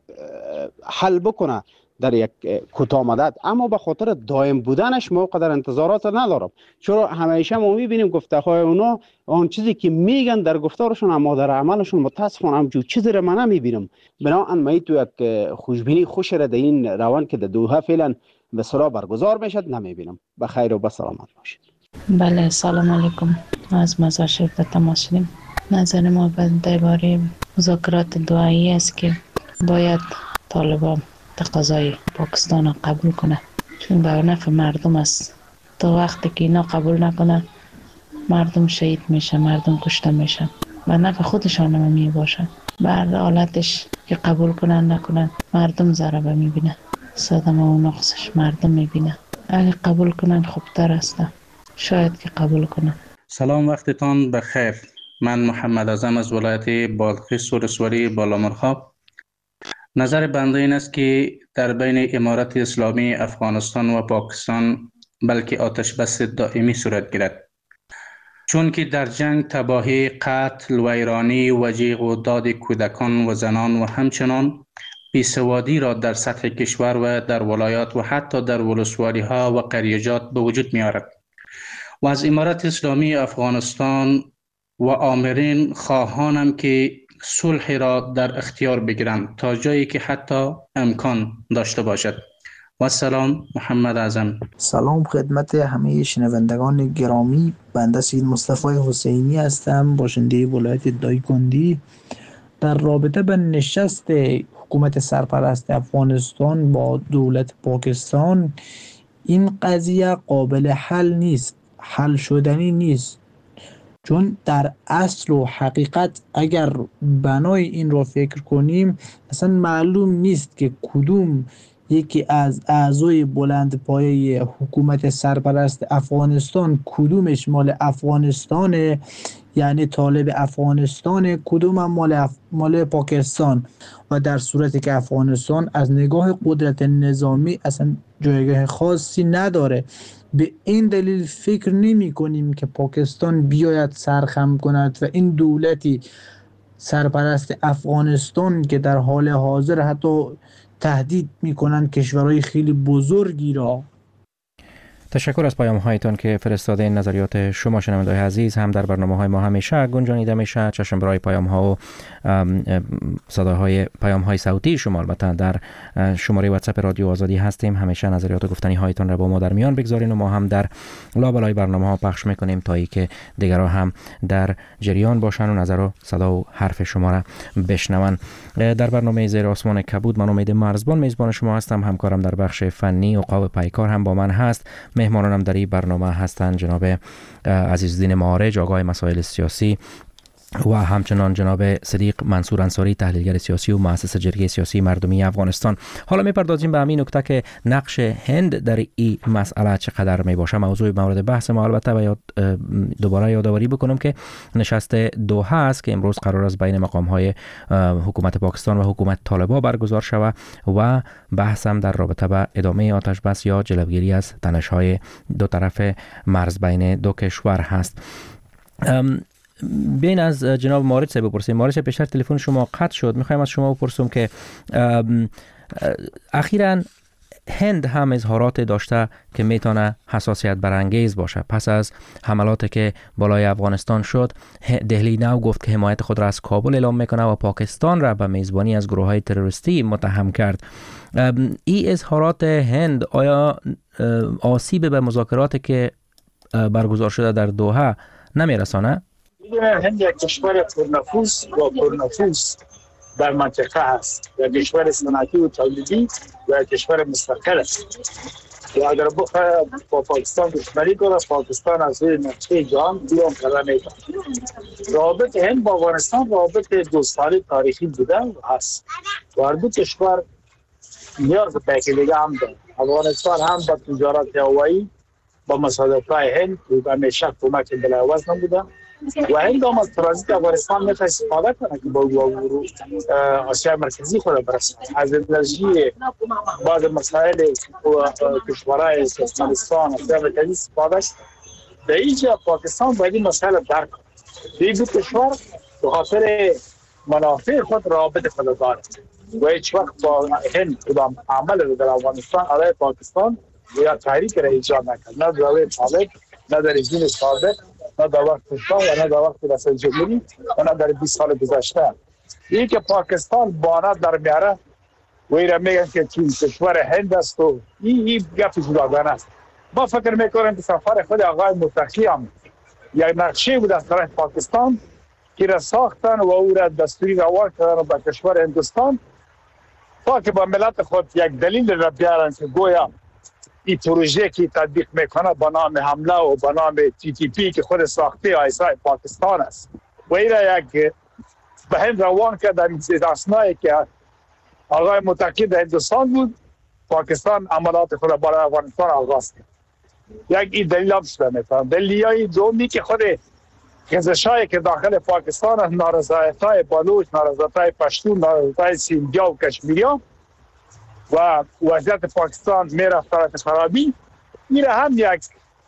حل بکنه در یک کوتاه مدت، اما به خاطر دائم بودنش ما قدر انتظارات ندارم. چرا همیشه ما میبینیم گفته‌های اونا آن چیزی که میگن در گفتارشون اما در عملشون متاسفانه همچون چیزی رو من نمیبینم. بنابراین من تو یک خوشبینی خوش را در این روان که در دوحه فعلا به صلاح برگزار میشد نمیبینم. بخیر و بسلامت باشید. بله سلام علیکم. از مزار شرکت تماس شدیم. نظر ما درباره مذاکرات دوحه‌ای است که باید طالبان تقاضای پاکستان را قبول کنه، چون به نفع مردم است. تا وقتی که اینا قبول نکنن مردم شهید میشه، مردم کشته میشن، به نفع خودشان هم می باشه. بعد حالتش که قبول کنن نکنن مردم ضربه میبینه، صدمه و نقصش مردم میبینه. اگه قبول کنن خوبتر است، شاید که قبول کنن. سلام، وقتتان بخیر. من محمد اعظم از ولایت بادغیس و رسوری بالامرخاب. نظر بنده این است که در بین امارت اسلامی افغانستان و پاکستان بلکه آتش بس دائمی صورت گیرد، چون که در جنگ تباهی، قتل، ویرانی و جیغ و داد کودکان و زنان و همچنان بیسوادی را در سطح کشور و در ولایات و حتی در ولسوالی ها و قریجات به وجود می آرد و از امارت اسلامی افغانستان و آمرین خواهانم که صلح را در اختیار بگیرند تا جایی که حتی امکان داشته باشد. و سلام، محمد اعظم. سلام خدمت همه شنوندگان گرامی. بنده سید مصطفی حسینی هستم، باشنده ولایت دایکندی. در رابطه به نشست حکومت سرپرست افغانستان با دولت پاکستان، این قضیه قابل حل نیست، حل شدنی نیست، چون در اصل و حقیقت اگر بنای این را فکر کنیم اصلا معلوم نیست که کدوم یکی از اعضای بلند پایه حکومت سرپرست افغانستان کدومش مال افغانستانه، یعنی طالب افغانستان، کدوم هم مال پاکستان. و در صورتی که افغانستان از نگاه قدرت نظامی اصلا جایگاه خاصی نداره، به این دلیل فکر نمی کنیم که پاکستان بیاید سرخم کند و این دولتی سرپرست افغانستان که در حال حاضر حتی تهدید میکنن کشورهای خیلی بزرگی را. تشکر از پیام هایتان که فرستاده. نظریات شما شنوندگان عزیز هم در برنامه های ما همیشه گنجانیده میشه. چشم برای پیام ها و صداهای پیام های صوتی شما البته در شماره واتساپ رادیو آزادی هستیم. همیشه نظریات و گفتنی هایتان را با ما در میان بگذارین و ما هم در لابلای برنامه ها پخش میکنیم تا ای که دیگران هم در جریان باشن و نظر و صدا و حرف شما را بشنون. در برنامه زیر آسمان کبود من امید مرزبان میزبان شما هستم. همکارم در بخش فنی عقاب پیکار هم با من هست. مهمانانم در این برنامه هستند جناب عزیزالدین معارج آگاه مسائل سیاسی و همچنان جناب صدیق منصور انصاری تحلیلگر سیاسی و مؤسس جرگه سیاسی مردمی افغانستان. حالا میپردازیم به همین نکته که نقش هند در این مسئله چقدر می باشه. موضوع مورد بحث ما البته و دوباره یادآوری بکنم که نشست دوحه است که امروز قرار است بین مقام های حکومت پاکستان و حکومت طالبان برگزار شود و بحث هم در رابطه با ادامه آتش بس یا جلوگیری از تنش های دو طرف مرز بین دو کشور هست. بین از جناب مارج صاحب بپرسیم. مارج صاحب پیشتر تلفن شما قطع شد. میخوایم از شما بپرسم که اخیراً هند هم اظهارات داشته که میتونه حساسیت برانگیز باشه. پس از حملاتی که بالای افغانستان شد، دهلی نو گفت که حمایت خود را از کابل اعلام میکنه و پاکستان را به میزبانی از گروه‌های تروریستی متهم کرد. این اظهارات هند آیا آسیب به مذاکراتی که برگزار شده در دوحه نمیرسانه؟ هند یک کشور پرنفوذ در منطقه است و کشور صنعتی و تولیدی و کشور مستقل است و اگر با پاکستان دشمنی کنه پاکستان از روی نقشه جهان بیرون کرده میشه. رابط هند با افغانستان رابط 2 ساله تاریخی بوده و هست و هر دو کشور نیاز به یکدیگر هم دارند. افغانستان هم با تجارت هوایی با مصادفه هند و همیشه کمک بلاعوض نبوده و هند هم از ترانزیت افغانستان میخواد استفاده کنه که با آسیا مرکزی خود برسه. از انرژی بعض مسائل کشورهای ترکمنستان آسیا مرکزی استفاده شد. در اینجا پاکستان باید این مسائل درک کنه. این دو کشور به خاطر منافع خود رابط خود دارد و هیچ وقت با هند کدام عمل در افغانستان علیه پاکستان یا تحریک را ایجاد نکرد. نه در روی طالب، نه در رژیم سابق، نه در وقت شاه و نه در وقت رئیس جمهوری و نه در 20 سال گذشته. این که پاکستان بانه در میاره و ایران میگن که کشور هند است و این گپ جداگانه است. ما فکر میکنم که سفر خود آقای متقی هم یک نقشه بود از طرف پاکستان که را ساختن و او را دستوری روان کردن به کشور هندوستان تا که با ملت خود یک دلیل را بیارن که گویا این پروژه که تطبیق میکنه با نام حمله و با نام TTP که خود ساخته آیسای پاکستان است و این را یک به هند روان کرد در اسنایی که آقای متقی در هندوستان بود پاکستان عملات خود برای افغانستان آغاز کرد. یک این دلیل هم شده میتونم. دلیل دومی که خود خزشایی که داخل پاکستان است، نارضایت‌های بلوچ، نارضایت‌های پشتون، نارضایت‌های سیندیا و کشمیریا و وضعیت پاکستان میرفت طرف خرابی، میره هم یک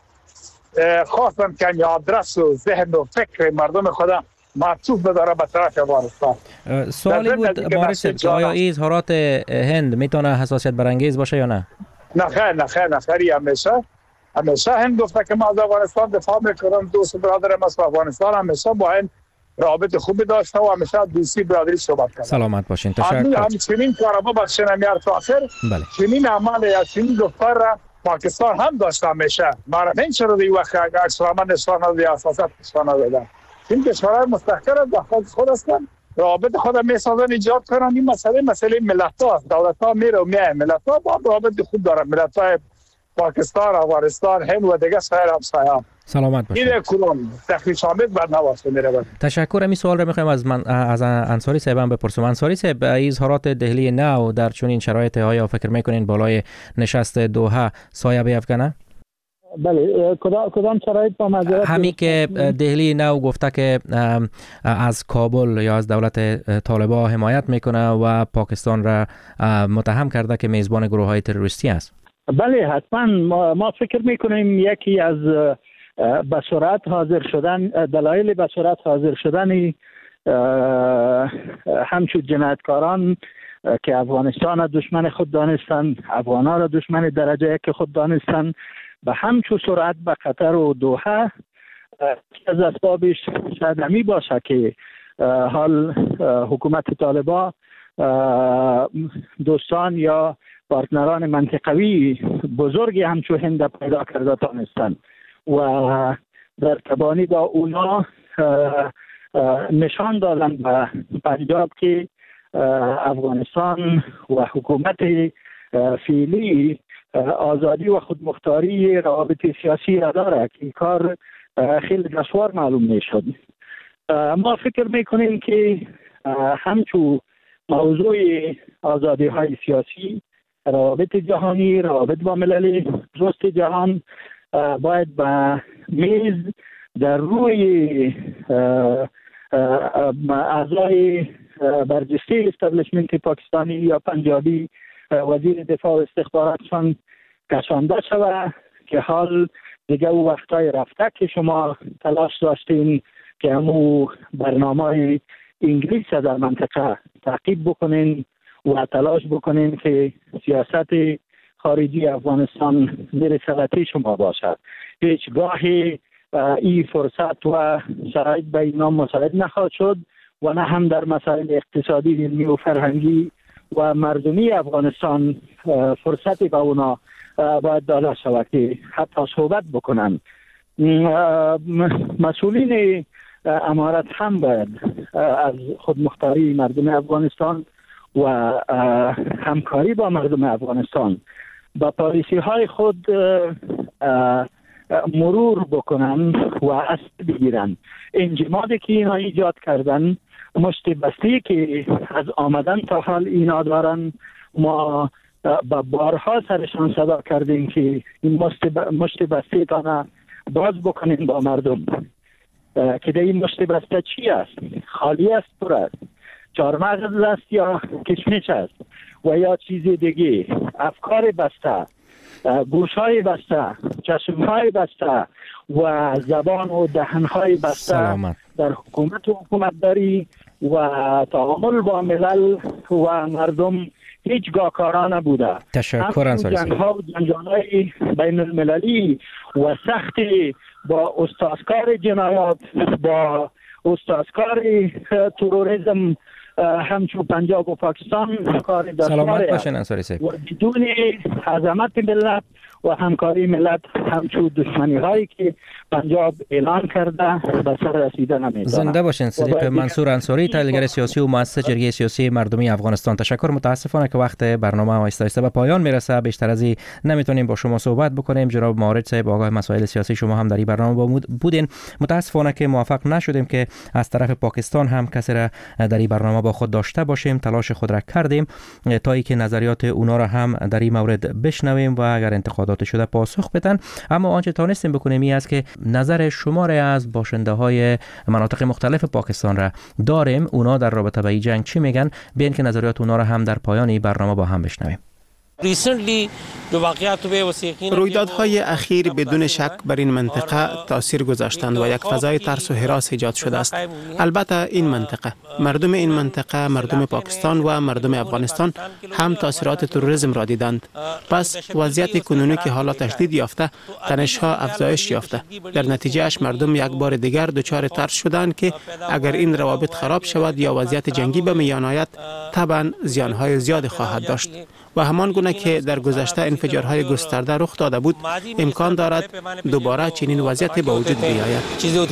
خواستن که آدرس و ذهن و فکر مردم خدا معطوف بداره به طرف افغانستان. سوالی بود مارج، آیا این اظهارات هند میتونه حساسیت برانگیز باشه یا نه؟ نه خیر همیشه هند گفته که ما از افغانستان دفاع میکنم. دوست برادرم از افغانستان همیشه با هند رابط خوبی داشته و همیشه دوستی برادری صحبت کرد. سلامت باشین. تشکر. همچنین کارما بخشن میار تو آخر. بله. چنین عمل یا چنین دفتر را پاکستان هم داشته همیشه. ما این چرا دی وقت اکثرا نشان نداده اساسات نشان نداده. این کشورهای مستقر داخل خود هستند. رابط خود میسازن ایجاد کنن. این مسئله ملت‌ها است. دولت‌ها میره و میای. ملت‌ها با رابط خوب دارن. ملت‌های پاکستان، افغانستان، هند و دیگه سایر همسایه‌ها. سلامت باشید. این کدوم تخریش آمد بعد نواسته میره. تشکر. این سوال رو میخوایم از انصاری صاحب هم بپرسیم. انصاری صاحب، اظهارات دهلی نو در چنین شرایط آیا فکر میکنین بالای نشست دوحه سایه بیفکنه؟ بله. کدام شرایط با معذرت؟ همین که دهلی نو گفته که از کابل یا از دولت طالبان حمایت میکنه و پاکستان را متهم کرده که میزبان گروه های تروریستی است. بله حتما. ما فکر میکنیم یکی از به سرعت حاضر شدن دلایل به سرعت حاضر شدن همچون جنایتکاران که افغانستان دشمن خود دانستن، افغانان را دشمن درجه یک خود دانستن، به همچون سرعت به قطر و دوحه از اسبابش شاید همی باشه که حال حکومت طالبان دوستان یا پارتنران منطقوی بزرگی همچون هند پیدا کرده تانستن و در تبانی با اونا نشان دادن به پنجاب که افغانستان و حکومت فعلی آزادی و خودمختاری روابط سیاسی را داره که این کار خیلی دشوار معلوم میشد. ما فکر میکنیم که همچون موضوع آزادی های سیاسی، روابط جهانی، روابط با ملل دوست جهان باید به میز در روی اعضای برجسته استبلیشمنت پاکستانی یا پنجابی وزیر دفاع و استخباراتشان کشانده شود که حال دیگه او وقتای رفته که شما تلاش داشتین که همو برنامه انگلیس در منطقه تعقیب بکنین و تلاش بکنین که سیاست خارجی افغانستان زیر سلطه شما باشد. هیچگاهی این فرصت و شرایط به اینا مساعد نخواهد شد و نه هم در مسائل اقتصادی، علمی و فرهنگی و مردمی افغانستان فرصتی به اونا باید داده شود که حتی صحبت بکنن. مسئولین امارت هم باید از خودمختاری مردم افغانستان و همکاری با مردم افغانستان با پالیسی های خود مرور بکنن و اصل بگیرن. انجمادی که اینا ایجاد کردن، مشت بسته که از آمدن تا حال اینا دارن، ما با بارها سرشان صدا کردیم که این مشت بسته تانا باز بکنین با مردم که ده این مشت بسته چی است؟ خالی است، پر است، چهارمغز است یا کشمش است و یا چیز دیگه؟ افکار بسته، گوشهای بسته، چشمهای بسته و زبان و دهنهای بسته در حکومت و حکومتداری و تعامل با ملل و مردم هیچگاه کارا نبوده. تشکر انصاری صاحب. جنگ‌ها و جنجال‌های بین المللی و سختی با استاسکار جنایات، با استاسکار تروریسم همچون پنجاب و پاکستان کار سلامت باشین انصاری صاحب. و بدون عظمت ملت و همکاری ملت همچون دشمنی هایی که پنجاب اعلان کرده به سر رسیده نمیتونه. زنده باشین. صدیق منصور انصاری، تحلیلگر سیاسی و مؤسس جرگه سیاسی مردمی افغانستان. تشکر. متاسفانه که وقت برنامه آهسته به پایان میرسه، بیشتر از این نمیتونیم با شما صحبت بکنیم. جناب مارد صاحب آگاه مسائل سیاسی، شما هم در این برنامه بودین. متاسفانه که موفق نشدیم که از طرف پاکستان هم کسی را در این برنامه با خود داشته باشیم. تلاش خود را کردیم تا اینکه نظریات اونا را هم در این مورد بشنویم و اگر انتقادات شده پاسخ بدن. اما آنچه تانستیم بکنیم این است که نظر شما را از باشنده های مناطق مختلف پاکستان را داریم. اونا در رابطه با این جنگ چی میگن؟ بیاین که نظریات اونا را هم در پایان این برنامه با هم بشنویم. رویدادهای اخیر بدون شک بر این منطقه تاثیر گذاشتند و یک فضای ترس و هراس ایجاد شده است. البته این منطقه، مردم این منطقه، مردم پاکستان و مردم افغانستان هم تاثیرات تروریسم را دیدند. پس وضعیت کنونی که حالا تشدید یافته، تنش‌ها افزایش یافته، در نتیجه اش مردم یک بار دیگر دچار ترس شدند که اگر این روابط خراب شود یا وضعیت جنگی به میان آید، طبعا زیان‌های زیاد خواهد داشت. و همان گونه که در گذشته انفجارهای گسترده رخ داده بود، امکان دارد دوباره چنین وضعیتی به وجود بیاید.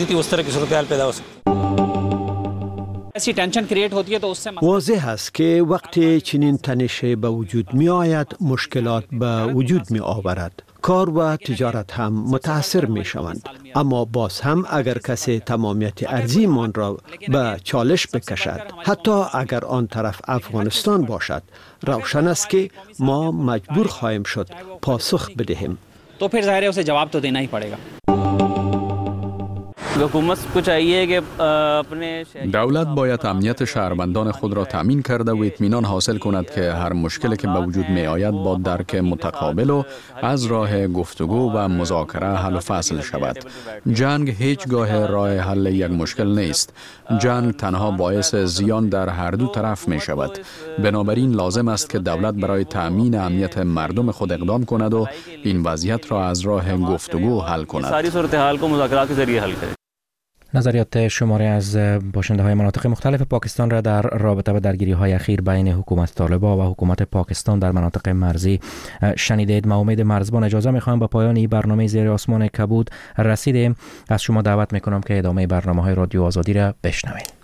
واضح است که وقتی چنین تنشی به وجود می آید، مشکلات به وجود می آورد. کار و تجارت هم متاثر می شوند. اما باز هم اگر کسی تمامیت ارضی من را به چالش بکشد، حتی اگر آن طرف افغانستان باشد، روشن است که ما مجبور خواهیم شد پاسخ بدهیم. تو پھر ظاهر ہے اسے جواب تو دینا ہی پڑے گا. دولت باید امنیت شهروندان خود را تامین کرده و اطمینان حاصل کند که هر مشکلی که به وجود می آید با درک متقابل و از راه گفتگو و مذاکره حل و فصل شود. جنگ هیچگاه راه حل یک مشکل نیست. جنگ تنها باعث زیان در هر دو طرف می شود. بنابراین لازم است که دولت برای تامین امنیت مردم خود اقدام کند و این وضعیت را از راه گفتگو حل کند. نظریات شماری از باشنده های مناطق مختلف پاکستان را در رابطه با درگیری های اخیر بین حکومت طالبان و حکومت پاکستان در مناطق مرزی شنیدید. ما امید مرزبان اجازه می‌خوایم با پایان این برنامه زیر آسمان کبود رسیدیم. از شما دعوت می‌کنم که ادامه برنامه‌های رادیو آزادی را بشنوید.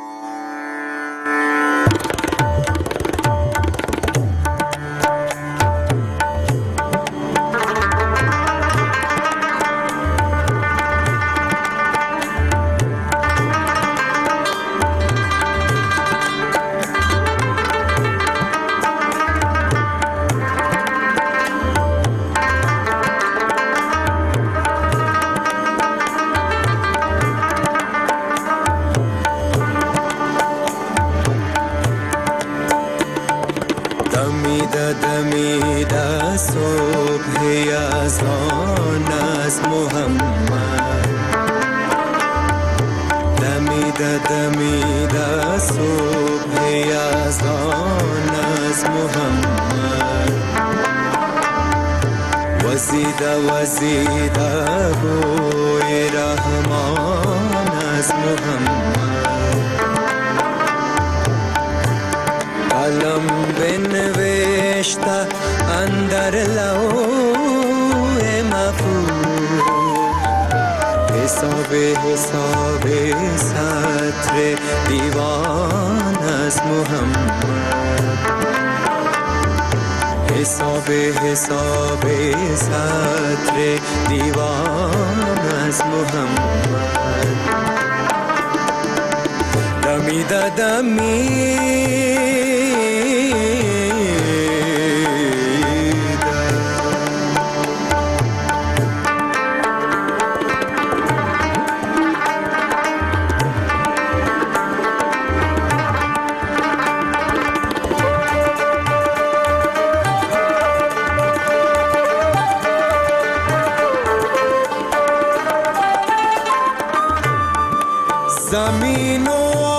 زمین و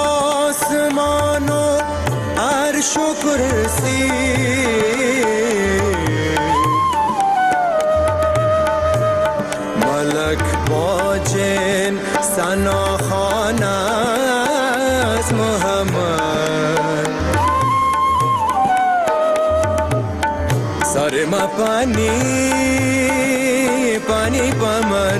آسمان و عرش و کرسی ملک با جن ثناخوان از محمد سر ما پانی پانی پمر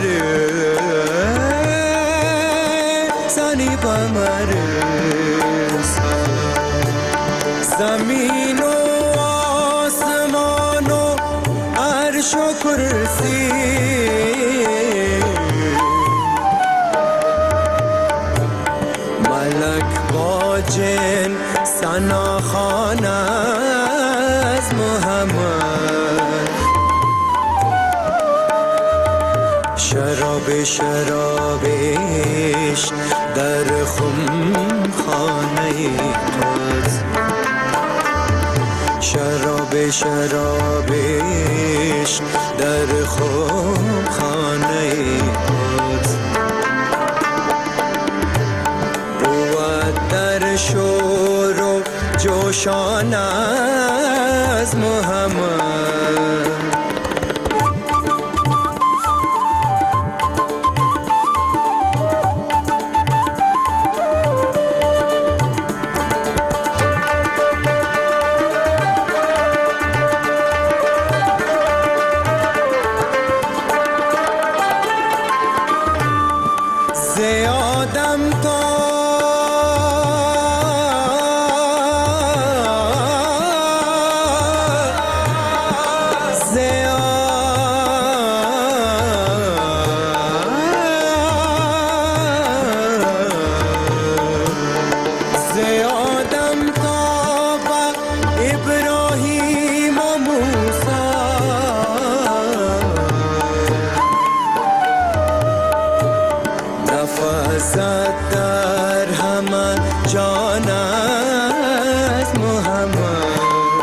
زمین و آسمان و عرش و کرسی ملک با جن ثناخوان از محمد شراب شرابش در خم خانه توست شراب شرابش در خم خانه توست بود در شور و جوشان از محمد در همه جان از محمد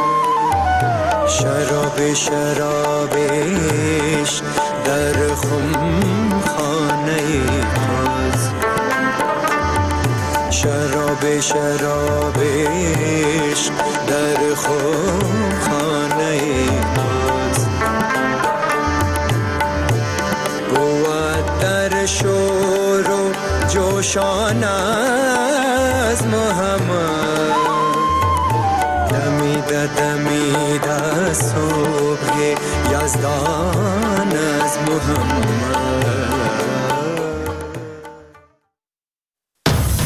شرابش در خم خانه توست شرابش در خم خانه توست بود در شور و جوشان از محمد دمیده صبح یزدان از محمد